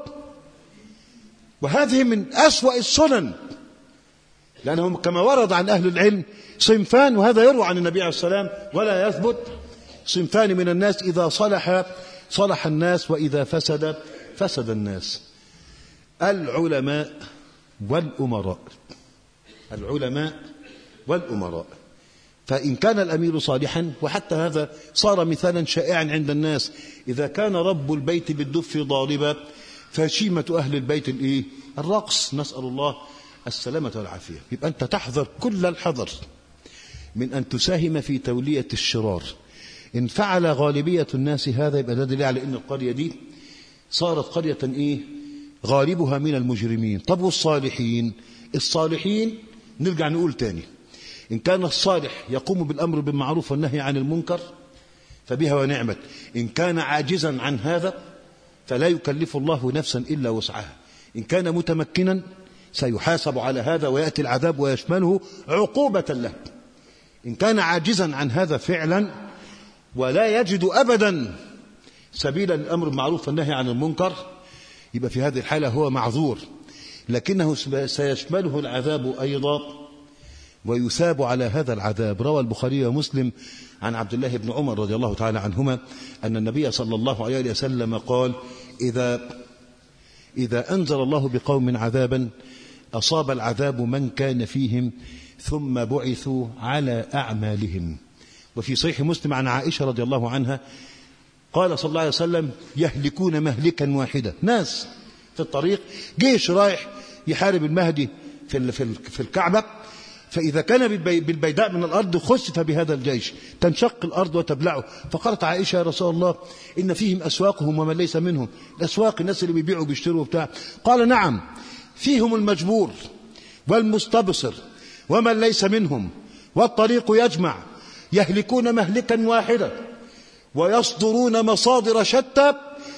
[SPEAKER 2] وهذه من أسوأ السنن، لأنهم كما ورد عن أهل العلم صنفان، وهذا يروى عن النبي عليه السلام ولا يثبت: صنفان من الناس إذا صلح صلح الناس وإذا فسد فسد الناس: العلماء والأمراء. العلماء والأمراء. فإن كان الأمير صالحا، وحتى هذا صار مثالا شائعا عند الناس، إذا كان رب البيت بالدف ضاربا فشيمة أهل البيت الإيه؟ الرقص، نسأل الله السلامة والعافية. يبقى أنت تحذر كل الحذر من أن تساهم في تولية الشرار، إن فعل غالبية الناس هذا يبقى ده دليل على إن القرية دي صارت قرية إيه؟ غالبها من المجرمين. طب والصالحين؟ الصالحين نرجع نقول تاني، إن كان الصالح يقوم بالأمر بالمعروف والنهي عن المنكر فبها ونعمت، إن كان عاجزا عن هذا فلا يكلف الله نفسا إلا وسعها، إن كان متمكنا سيحاسب على هذا ويأتي العذاب ويشمله عقوبة له. إن كان عاجزا عن هذا فعلا ولا يجد أبدا سبيلا للأمر بالمعروف والنهي عن المنكر يبقى في هذه الحالة هو معذور، لكنه سيشمله العذاب أيضا ويثاب على هذا العذاب. روى البخاري ومسلم عن عبد الله بن عمر رضي الله تعالى عنهما أن النبي صلى الله عليه وسلم قال: إذا إذا أنزل الله بقوم عذابا أصاب العذاب من كان فيهم ثم بعثوا على أعمالهم. وفي صحيح مسلم عن عائشة رضي الله عنها قال صلى الله عليه وسلم: يهلكون مهلكا واحدا، ناس في الطريق، جيش رايح يحارب المهدي في في الكعبة، فإذا كان بالبيداء من الأرض خسف بهذا الجيش، تنشق الأرض وتبلعه. فقالت عائشة: يا رسول الله إن فيهم أسواقهم ومن ليس منهم، الأسواق الناس اللي بيبيعوا وبيشتروا وبتاع. قال: نعم، فيهم المجبور والمستبصر ومن ليس منهم، والطريق يجمع، يهلكون مهلكا واحدا ويصدرون مصادر شتى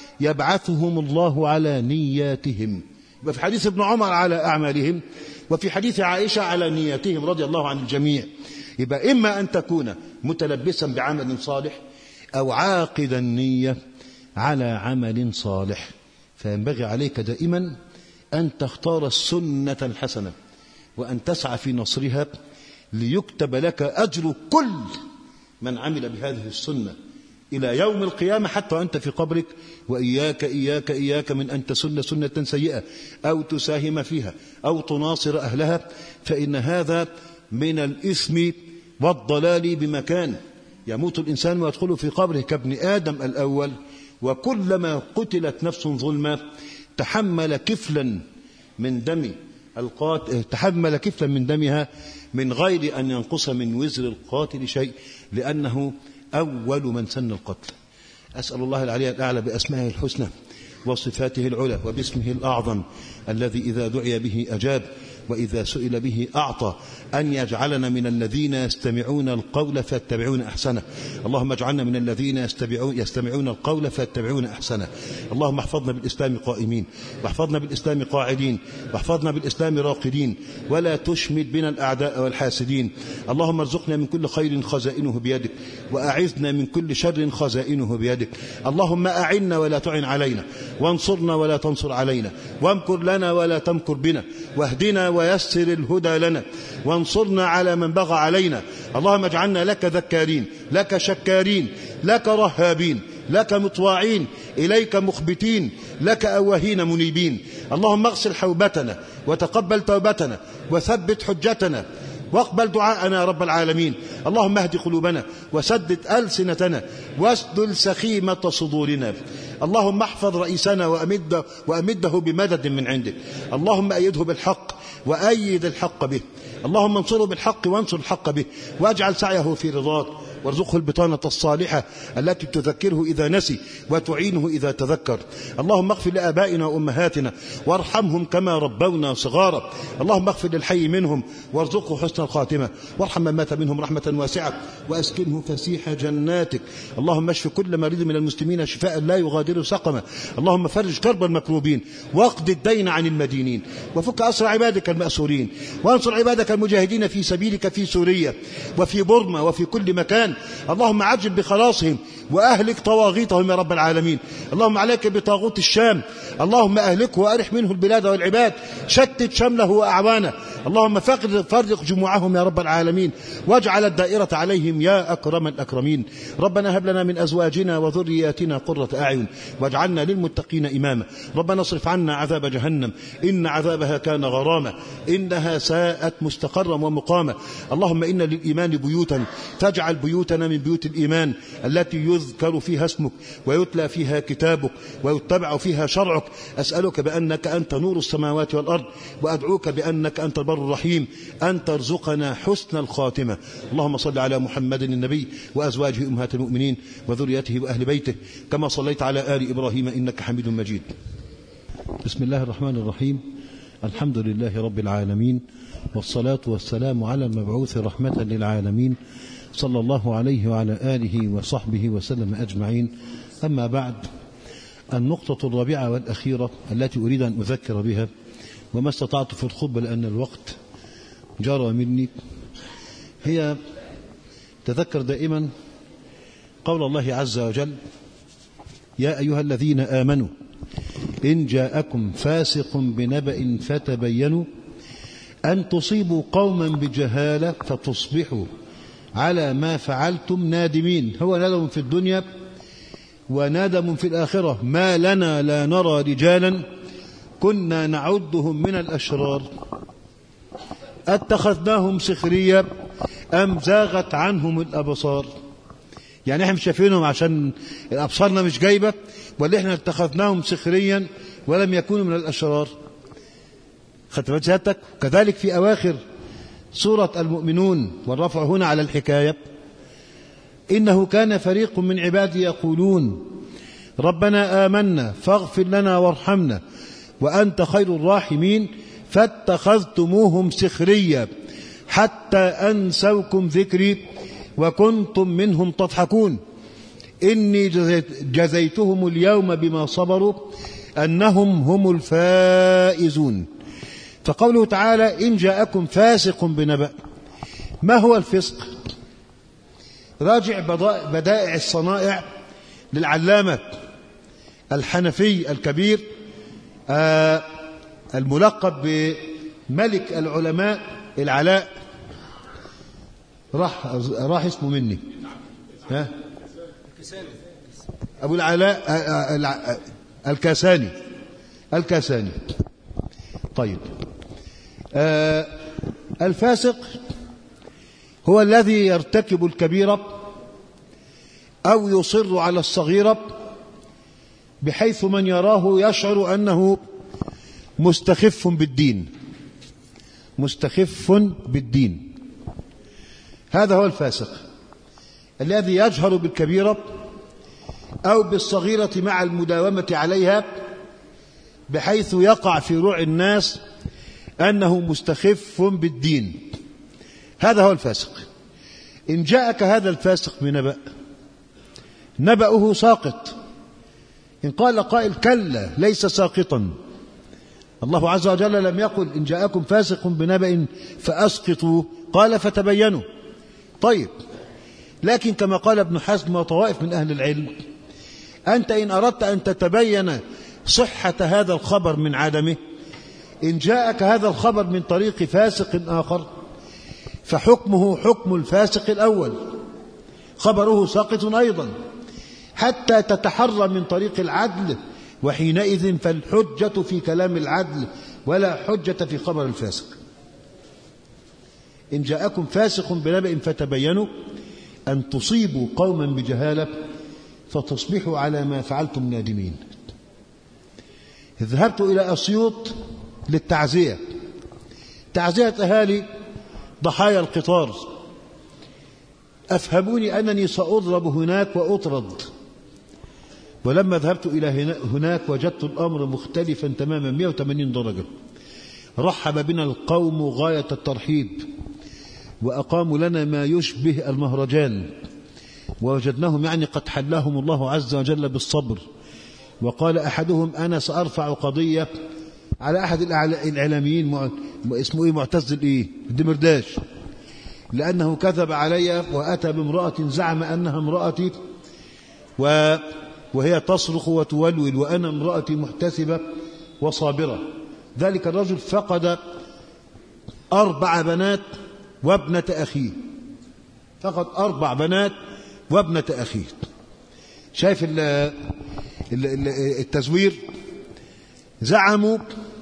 [SPEAKER 2] يبعثهم الله على نياتهم. وفي حديث ابن عمر على أعمالهم، وفي حديث عائشة على نياتهم رضي الله عن الجميع. يبقى إما أن تكون متلبسا بعمل صالح أو عاقد النية على عمل صالح. فينبغي عليك دائما أن تختار السنة الحسنة وأن تسعى في نصرها ليكتب لك أجر كل من عمل بهذه السنة إلى يوم القيامة حتى أنت في قبرك. وإياك إياك إياك من أن تسن سنة سيئة أو تساهم فيها أو تناصر أهلها، فإن هذا من الإثم والضلال بمكان. يموت الإنسان ويدخل في قبره كابن آدم الأول، وكلما قتلت نفس ظلما تحمل كفلا من دم القاتل تحمل كفلا من دمها من غير أن ينقص من وزر القاتل شيء، لأنه أول من سن القتل. أسأل الله العلي الأعلى بأسمائه الحسنى وصفاته العلى وباسمه الأعظم الذي إذا دعي به أجاب وإذا سئل به أعطى أن يجعلنا من الذين يستمعون القول فيتبعون أحسنه. اللهم اجعلنا من الذين يستمعون, يستمعون القول فيتبعون أحسنه. اللهم احفظنا بالإسلام قائمين، واحفظنا بالإسلام قاعدين، واحفظنا بالإسلام راقدين، ولا تشمد بنا الأعداء والحاسدين. اللهم ارزقنا من كل خير خزائنه بيدك، وأعذنا من كل شر خزائنه بيدك. اللهم أعنا ولا تعن علينا، وانصرنا ولا تنصر علينا، وامكر لنا ولا تمكر بنا، واهدنا ويسر الهدى لنا، وانصرنا على من بغى علينا. اللهم اجعلنا لك ذكارين، لك شكارين، لك رهابين، لك مطواعين، إليك مخبتين، لك أواهين منيبين. اللهم اغسل حوبتنا وتقبل توبتنا وثبت حجتنا واقبل دعاءنا يا رب العالمين. اللهم اهد قلوبنا وسدد ألسنتنا واسدل سخيمة صدورنا. اللهم احفظ رئيسنا وأمده, وأمده بمدد من عندك. اللهم أيده بالحق وأيد الحق به. اللهم انصره بالحق وانصر الحق به، واجعل سعيه في رضاك، وارزقه البطانة الصالحة التي تذكره إذا نسي وتعينه إذا تذكر. اللهم اغفر لآبائنا وأمهاتنا وارحمهم كما ربونا صغارا. اللهم اغفر للحي منهم وارزقه حسن الخاتمة، وارحم من مات منهم رحمة واسعة وأسكنه فسيح جناتك. اللهم اشف كل مريض من المسلمين شفاء لا يغادر سقما. اللهم فرج كرب المكروبين، واقض الدين عن المدينين، وفك أسر عبادك المأسورين، وانصر عبادك المجاهدين في سبيلك في سوريا وفي بورما وفي كل مكان. اللهم عجل بخلاصهم وأهلك طواغيتهم يا رب العالمين. اللهم عليك بطاغوت الشام، اللهم أهلكه وأرح منه البلاد والعباد، شتت شمله وأعوانه. اللهم فرق جموعهم يا رب العالمين، واجعل الدائرة عليهم يا أكرم الأكرمين. ربنا هب لنا من أزواجنا وذرياتنا قرة أعين واجعلنا للمتقين إماما. ربنا اصرف عنا عذاب جهنم إن عذابها كان غراما إنها ساءت مستقرا ومقاما. اللهم إن للإيمان بيوتا فاجعل بيوتنا من بيوت الإيمان التي يذكر فيها اسمك ويتلى فيها كتابك ويتبع فيها شرعك. أسألك بأنك أنت نور السماوات والأرض، وأدعوك بأنك أنت البر البر الرحيم أن ترزقنا حسن الخاتمة. اللهم صل على محمد النبي وأزواجه أمهات المؤمنين وذريته وأهل بيته كما صليت على آل إبراهيم إنك حميد مجيد. بسم الله الرحمن الرحيم. الحمد لله رب العالمين، والصلاة والسلام على المبعوث رحمة للعالمين صلى الله عليه وعلى آله وصحبه وسلم أجمعين. أما بعد، النقطة الرابعة والأخيرة التي أريد أن أذكر بها وما استطعت في الخطبة لأن الوقت جرى مني، هي تذكر دائما قول الله عز وجل: يا أيها الذين آمنوا إن جاءكم فاسق بنبأ فتبينوا أن تصيبوا قوما بجهالة فتصبحوا على ما فعلتم نادمين. هو ندم في الدنيا وندم في الآخرة. ما لنا لا نرى رجالا كنا نعدهم من الأشرار اتخذناهم سخريا أم زاغت عنهم الأبصار. يعني احنا مش شايفينهم عشان أبصارنا مش جايبة، ولا احنا اتخذناهم سخريا ولم يكونوا من الأشرار؟ خدت بالك سيادتك؟ كذلك في أواخر سورة المؤمنون، والرفع هنا على الحكاية: إنه كان فريق من عبادي يقولون ربنا آمنا فاغفر لنا وارحمنا وأنت خير الراحمين فاتخذتموهم سخريا حتى أنسوكم ذكري وكنتم منهم تضحكون إني جزيت جزيتهم اليوم بما صبروا أنهم هم الفائزون. فقوله تعالى: إن جاءكم فاسق بنبأ. ما هو الفسق؟ راجع بدائع الصنائع للعلامة الحنفي الكبير آه الملقب بملك العلماء العلاء، راح راح اسمه مني ها أبو العلاء الكاساني الكاساني طيب، آه الفاسق هو الذي يرتكب الكبيرة أو يصر على الصغيرة بحيث من يراه يشعر أنه مستخف بالدين مستخف بالدين هذا هو الفاسق الذي يجهر بالكبيرة أو بالصغيرة مع المداومة عليها بحيث يقع في روع الناس أنه مستخف بالدين. هذا هو الفاسق. إن جاءك هذا الفاسق بنبأ، نبأه ساقط. إن قال قائل كلا ليس ساقطا، الله عز وجل لم يقل إن جاءكم فاسق بنبأ فأسقطوا، قال فتبينوا. طيب، لكن كما قال ابن حزم وطوائف من أهل العلم، أنت إن أردت أن تتبين صحة هذا الخبر من عدمه، إن جاءك هذا الخبر من طريق فاسق آخر فحكمه حكم الفاسق الأول، خبره ساقط أيضا حتى تتحرى من طريق العدل، وحينئذ فالحجة في كلام العدل ولا حجة في خبر الفاسق. إن جاءكم فاسق بنبأ فتبينوا أن تصيبوا قوما بجهالة فتصبحوا على ما فعلتم نادمين. ذهبت إلى أسيوط للتعزية، تعزية أهالي ضحايا القطار. أفهموني أنني سأضرب هناك وأطرد، ولما ذهبت إلى هناك وجدت الأمر مختلفا تماما مئة وثمانين درجة. رحب بنا القوم غاية الترحيب، وأقاموا لنا ما يشبه المهرجان، ووجدناهم يعني قد حلاهم الله عز وجل بالصبر. وقال أحدهم أنا سأرفع قضية على أحد الإعلاميين اسمه إيه معتز الإيه الدمرداش، لأنه كذب علي وأتى بامرأة زعم أنها امرأتي و وهي تصرخ وتولول وأنا امرأتي محتسبة وصابرة. ذلك الرجل فقد أربع بنات وابنة أخيه، فقد أربع بنات وابنة أخيه. شايف التزوير؟ زعموا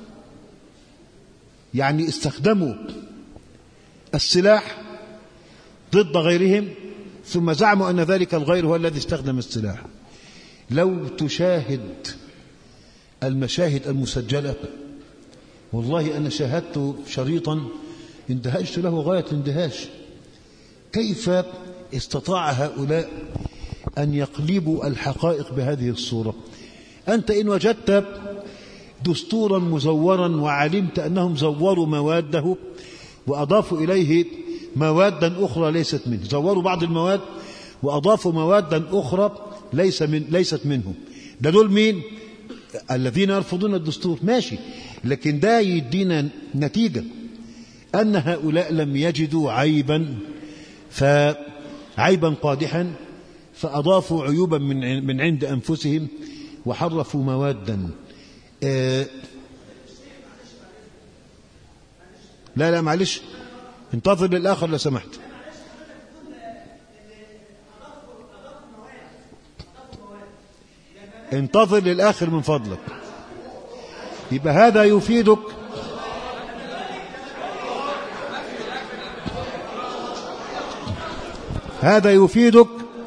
[SPEAKER 2] يعني استخدموا السلاح ضد غيرهم، ثم زعموا أن ذلك الغير هو الذي استخدم السلاح. لو تشاهد المشاهد المسجلة والله أنا شاهدت شريطا اندهشت له غاية الاندهاش. كيف استطاع هؤلاء أن يقلبوا الحقائق بهذه الصورة؟ أنت إن وجدت دستورا مزورا وعلمت أنهم زوروا مواده وأضافوا إليه موادا أخرى ليست منه، زوروا بعض المواد وأضافوا موادا أخرى ليس من ليست منهم، ده دول مين؟ الذين يرفضون الدستور، ماشي، لكن ده يدينا نتيجة أن هؤلاء لم يجدوا عيبا فعيبا قادحا فأضافوا عيوبا من من عند أنفسهم وحرفوا موادا. آه لا لا معلش، انتظر للآخر لو سمحت. انتظر للآخر من فضلك. يبقى هذا يفيدك هذا يفيدك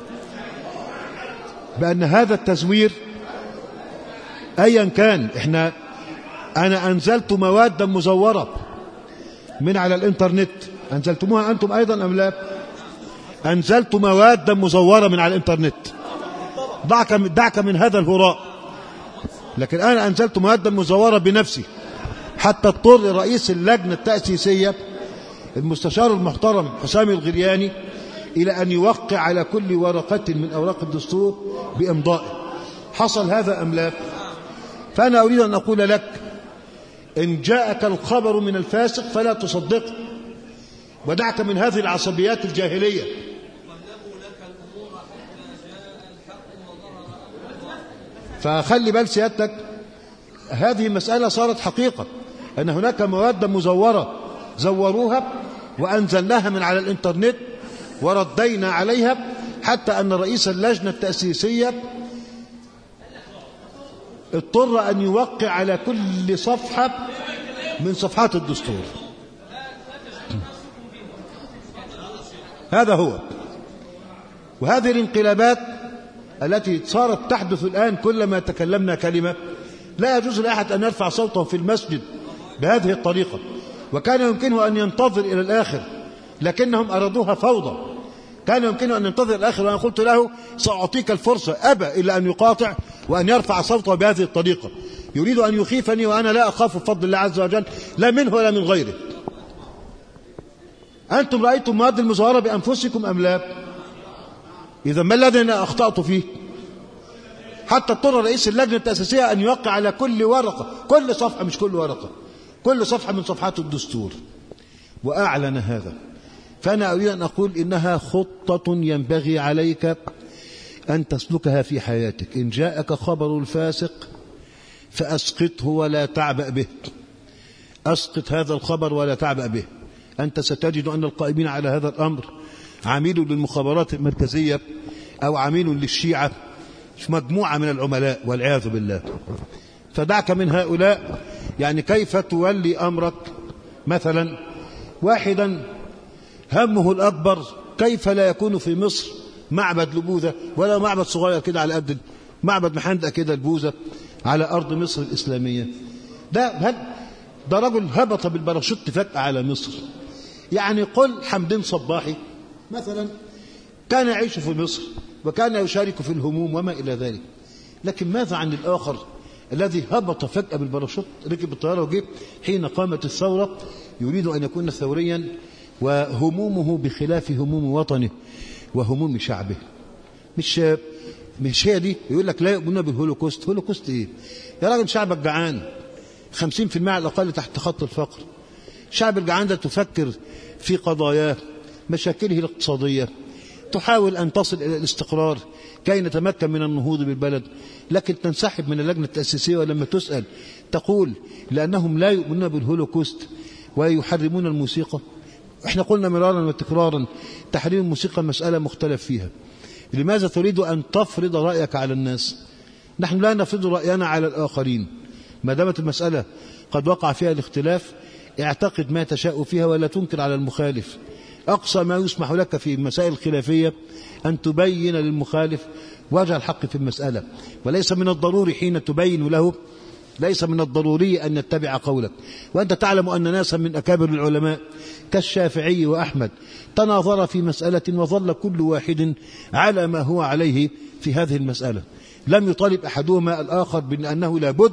[SPEAKER 2] بأن هذا التزوير أيا كان، احنا أنا أنزلت مواد مزورة من على الإنترنت، أنزلتموها أنتم أيضا أم لا؟ أنزلت مواد مزورة من على الإنترنت، دعك دعك من هذا الهراء. لكن أنا أنزلت مواد مزورة بنفسي، حتى اضطر رئيس اللجنة التأسيسية المستشار المحترم حسام الغرياني إلى أن يوقع على كل ورقة من أوراق الدستور بإمضائه. حصل هذا أم لا؟ فأنا أريد أن أقول لك إن جاءك الخبر من الفاسق فلا تصدقه، ودعك من هذه العصبيات الجاهلية. فخلي بال سيادتك، هذه مسألة صارت حقيقة، أن هناك مواد مزورة زوروها وأنزلناها من على الإنترنت وردينا عليها، حتى أن رئيس اللجنة التأسيسية اضطر أن يوقع على كل صفحة من صفحات الدستور. هذا هو. وهذه الانقلابات التي صارت تحدث الآن كلما تكلمنا كلمة لا يجوز لأحد أن يرفع صوته في المسجد بهذه الطريقة، وكان يمكنه أن ينتظر إلى الآخر، لكنهم أرادوها فوضى. كان يمكنه أن ينتظر الآخر، وأنا قلت له سأعطيك الفرصة، أبى إلا أن يقاطع وأن يرفع صوته بهذه الطريقة، يريد أن يخيفني وأنا لا أخاف بفضل الله عز وجل، لا منه ولا من غيره. أنتم رأيتم مواد المزورة بأنفسكم أم لا؟ إذا ما الذي أنا أخطأت فيه؟ حتى اضطر رئيس اللجنة التأسيسية أن يوقع على كل ورقة، كل صفحة، مش كل ورقة، كل صفحة من صفحات الدستور، وأعلن هذا. فأنا أريد أن أقول إنها خطة ينبغي عليك أن تسلكها في حياتك. إن جاءك خبر الفاسق فأسقطه ولا تعبأ به، أسقط هذا الخبر ولا تعبأ به. أنت ستجد أن القائمين على هذا الأمر عميل للمخابرات المركزية أو عميل للشيعة، مجموعة من العملاء والعياذ بالله. فدعك من هؤلاء. يعني كيف تولي أمرك مثلا واحدا همه الأكبر كيف لا يكون في مصر معبد لبوذا، ولا معبد صغير كده على قد معبد محندق كده البوذا على أرض مصر الإسلامية. ده ده رجل هبط بالباراشوت فجأة على مصر. يعني قل حمدين صباحي مثلا كان يعيش في مصر وكان يشارك في الهموم وما إلى ذلك، لكن ماذا عن الآخر الذي هبط فجأة بالباراشوت، ركب الطيارة وجيب حين قامت الثورة يريد أن يكون ثوريا، وهمومه بخلاف هموم وطنه وهموم شعبه. مش مش هي دي. يقول لك لا يؤمنون بالهولوكوست. هولوكوست ايه يا راجل؟ شعبك جعان، خمسين في المئة على الأقل تحت خط الفقر. شعب الجعان ده تفكر في قضاياه، مشاكله الاقتصادية، تحاول أن تصل إلى الاستقرار كي نتمكن من النهوض بالبلد، لكن تنسحب من اللجنة التأسيسية ولما تسأل تقول لأنهم لا يؤمنون بالهولوكوست ويحرمون الموسيقى. احنا قلنا مرارا وتكرارا تحريم الموسيقى مسألة مختلف فيها. لماذا تريد أن تفرض رأيك على الناس؟ نحن لا نفرض رأينا على الآخرين. ما دامت المسألة قد وقع فيها الاختلاف اعتقد ما تشاء فيها ولا تنكر على المخالف. أقصى ما يسمح لك في مسائل الخلافية أن تبين للمخالف وجه الحق في المسألة، وليس من الضروري حين تبين له ليس من الضروري أن نتبع قولك. وأنت تعلم أن ناسا من أكابر العلماء كالشافعي وأحمد تناظر في مسألة وظل كل واحد على ما هو عليه في هذه المسألة، لم يطالب أحدهما الآخر بأنه لابد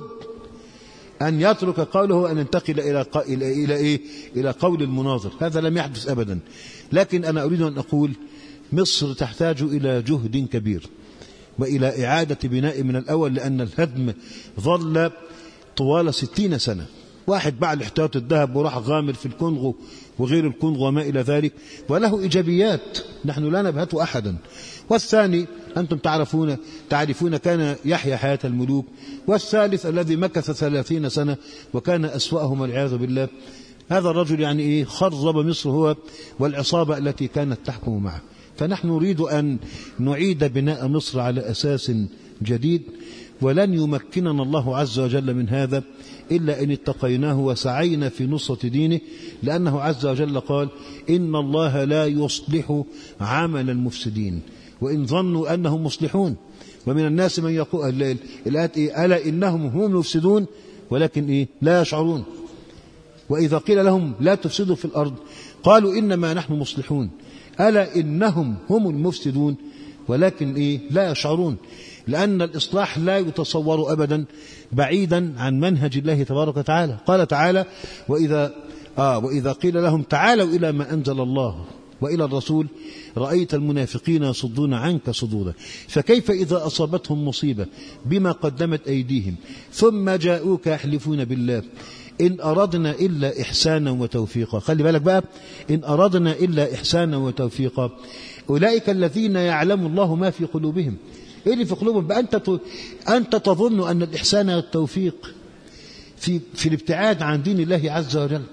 [SPEAKER 2] أن يترك قوله وأن ينتقل إلى إلى إلى إيه؟ إلى قول المناظر. هذا لم يحدث أبدا. لكن أنا أريد أن أقول مصر تحتاج إلى جهد كبير وإلى إعادة بناء من الأول، لأن الهدم ظل طوال ستين سنة. واحد باع الاحتياط الذهب وراح غامر في الكونغو وغير الكونغو وما إلى ذلك، وله إيجابيات نحن لا نبهت أحدا. والثاني أنتم تعرفون تعرفون كان يحيى حياة الملوك. والثالث الذي مكث ثلاثين سنة وكان أسوأهم والعياذ بالله. هذا الرجل يعني إيه خرب مصر هو والعصابة التي كانت تحكم معه. فنحن نريد أن نعيد بناء مصر على أساس جديد، ولن يمكننا الله عز وجل من هذا إلا إن اتقيناه وسعينا في نصرة دينه، لأنه عز وجل قال إن الله لا يصلح عمل المفسدين وإن ظنوا أنهم مصلحون. ومن الناس من يقول الآيات إيه؟ ألا إنهم هم المفسدون ولكن إيه لا يشعرون. وإذا قيل لهم لا تفسدوا في الأرض قالوا إنما نحن مصلحون. ألا إنهم هم المفسدون ولكن إيه لا يشعرون، لأن الإصلاح لا يتصور أبدا بعيدا عن منهج الله تبارك وتعالى. قال تعالى وإذا, آه وإذا قيل لهم تعالوا إلى ما أنزل الله وإلى الرسول رأيت المنافقين يصدون عنك صدودا. فكيف إذا أصابتهم مصيبة بما قدمت أيديهم ثم جاءوك يحلفون بالله إن أردنا إلا إحسانا وتوفيقا. خلي بالك بقى، إن أردنا إلا إحسانا وتوفيقا أولئك الذين يعلم الله ما في قلوبهم. إيه اللي في قلوبهم بقى؟ أنت أنت تظن أن الإحسان والتوفيق في في الابتعاد عن دين الله عز وجل.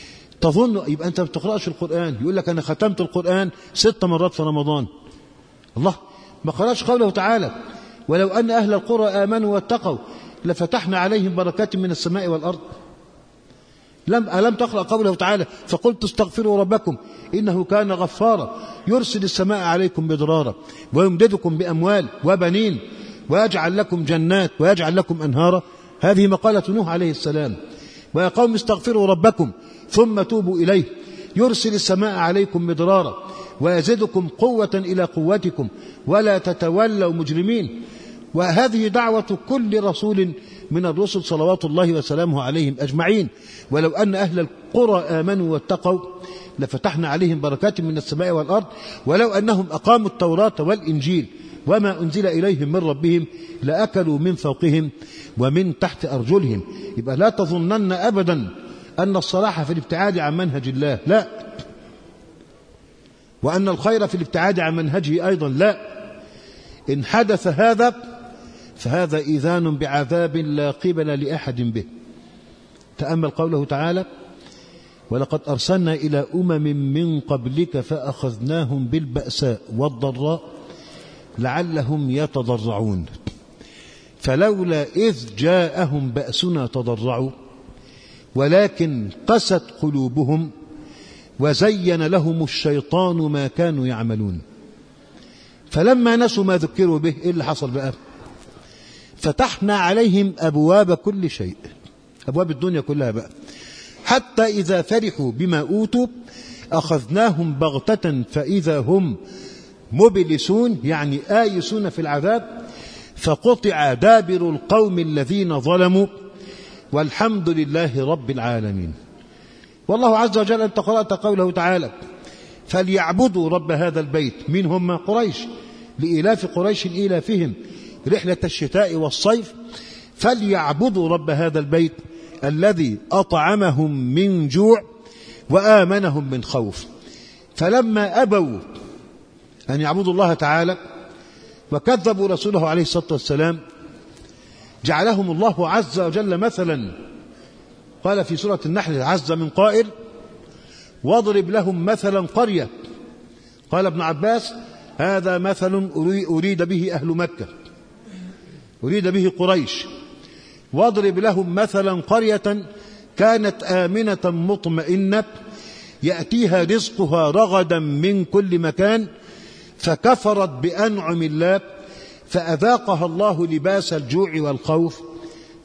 [SPEAKER 2] تظن يبقى أنت ما بتقرأش القرآن. يقول لك أنا ختمت القرآن ست مرات في رمضان. الله ما قرأش قوله تعالى ولو أن أهل القرى آمنوا واتقوا لفتحنا عليهم بركات من السماء والأرض. لم ألم تقرأ قوله تعالى فقلت استغفروا ربكم إنه كان غفارا يرسل السماء عليكم مدرارا ويمددكم بأموال وبنين ويجعل لكم جنات ويجعل لكم أنهارا. هذه مقالة نوح عليه السلام. ويا قوم استغفروا ربكم ثم توبوا إليه يرسل السماء عليكم مدرارا ويزدكم قوة إلى قوتكم ولا تتولوا مجرمين. وهذه دعوة كل رسول من الرسل صلوات الله وسلامه عليهم أجمعين. ولو أن أهل القرى آمنوا واتقوا لفتحنا عليهم بركات من السماء والأرض ولو أنهم أقاموا التوراة والإنجيل وما أنزل إليهم من ربهم لأكلوا من فوقهم ومن تحت أرجلهم. يبقى لا تظنن أبدا أن الصلاح في الابتعاد عن منهج الله، لا. وأن الخير في الابتعاد عن منهجه أيضا، لا. إن حدث هذا فهذا إذان بعذاب لا قبل لأحد به. تأمل قوله تعالى ولقد أرسلنا إلى أمم من قبلك فأخذناهم بالبأساء والضراء لعلهم يتضرعون فلولا إذ جاءهم بأسنا تضرعوا ولكن قست قلوبهم وزين لهم الشيطان ما كانوا يعملون فلما نسوا ما ذكروا به إيه اللي حصل بقى؟ فتحنا عليهم أبواب كل شيء، أبواب الدنيا كلها بقى، حتى إذا فرحوا بما أوتوا أخذناهم بغتة فإذا هم مبلسون، يعني آيسون في العذاب. فقطع دابر القوم الذين ظلموا والحمد لله رب العالمين. والله عز وجل أنت قرأت قوله تعالى فليعبدوا رب هذا البيت. من هم؟ قريش، لإلاف قريش إلافهم رحلة الشتاء والصيف. فليعبدوا رب هذا البيت الذي أطعمهم من جوع وآمنهم من خوف. فلما أبوا أن يعبدوا الله تعالى وكذبوا رسوله عليه الصلاة والسلام جعلهم الله عز وجل مثلا. قال في سورة النحل عز من قائل واضرب لهم مثلا قرية. قال ابن عباس هذا مثل أريد به أهل مكة، أريد به قريش. واضرب لهم مثلا قرية كانت آمنة مطمئنة يأتيها رزقها رغدا من كل مكان فكفرت بأنعم الله فأذاقها الله لباس الجوع والخوف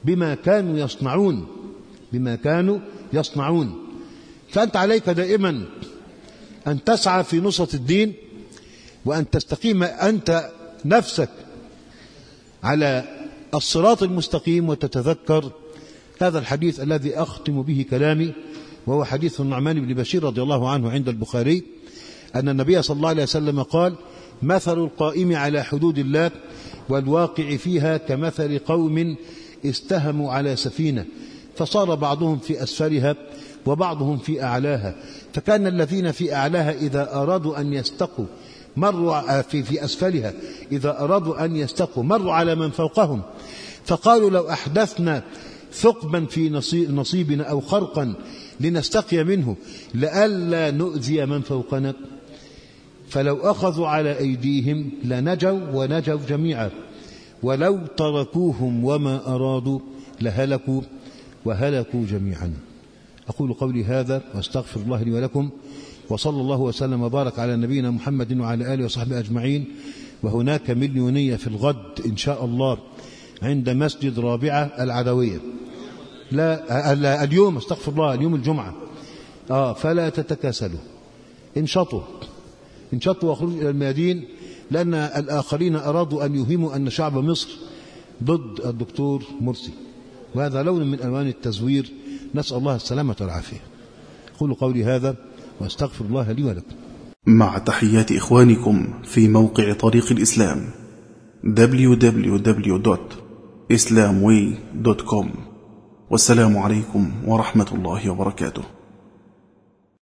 [SPEAKER 2] بما كانوا يصنعون بما كانوا يصنعون فأنت عليك دائما أن تسعى في نصرة الدين، وأن تستقيم أنت نفسك على الصراط المستقيم، وتتذكر هذا الحديث الذي أختم به كلامي، وهو حديث النعمان بن بشير رضي الله عنه عند البخاري، أن النبي صلى الله عليه وسلم قال: مثل القائم على حدود الله والواقع فيها كمثل قوم استهموا على سفينة فصار بعضهم في أسفلها وبعضهم في أعلاها، فكان الذين في أعلاها إذا أرادوا أن يستقوا مروا في, في أسفلها إذا أرادوا أن يستقوا مروا على من فوقهم، فقالوا: لو أحدثنا ثقبا في نصيبنا أو خرقا لنستقي منه لئلا نؤذي من فوقنا، فلو أخذوا على أيديهم لنجوا ونجوا جميعا، ولو تركوهم وما أرادوا لهلكوا وهلكوا جميعا. أقول قولي هذا واستغفر الله لي ولكم، وصلى الله وسلم وبارك على نبينا محمد وعلى آله وصحبه أجمعين. وهناك مليونية في الغد إن شاء الله عند مسجد رابعة العدوية، لا اليوم استغفر الله اليوم الجمعة، آه فلا تتكاسلوا، انشطوا انشطوا واخرجوا إلى الميادين، لأن الآخرين أرادوا أن يوهموا أن شعب مصر ضد الدكتور مرسي، وهذا لون من ألوان التزوير، نسأل الله السلامة والعافية. أقول قولي هذا واستغفر الله لي ولكم.
[SPEAKER 1] مع تحيات إخوانكم في موقع طريق الإسلام دبليو دبليو دبليو دوت إسلام واي دوت كوم، والسلام عليكم ورحمة الله وبركاته.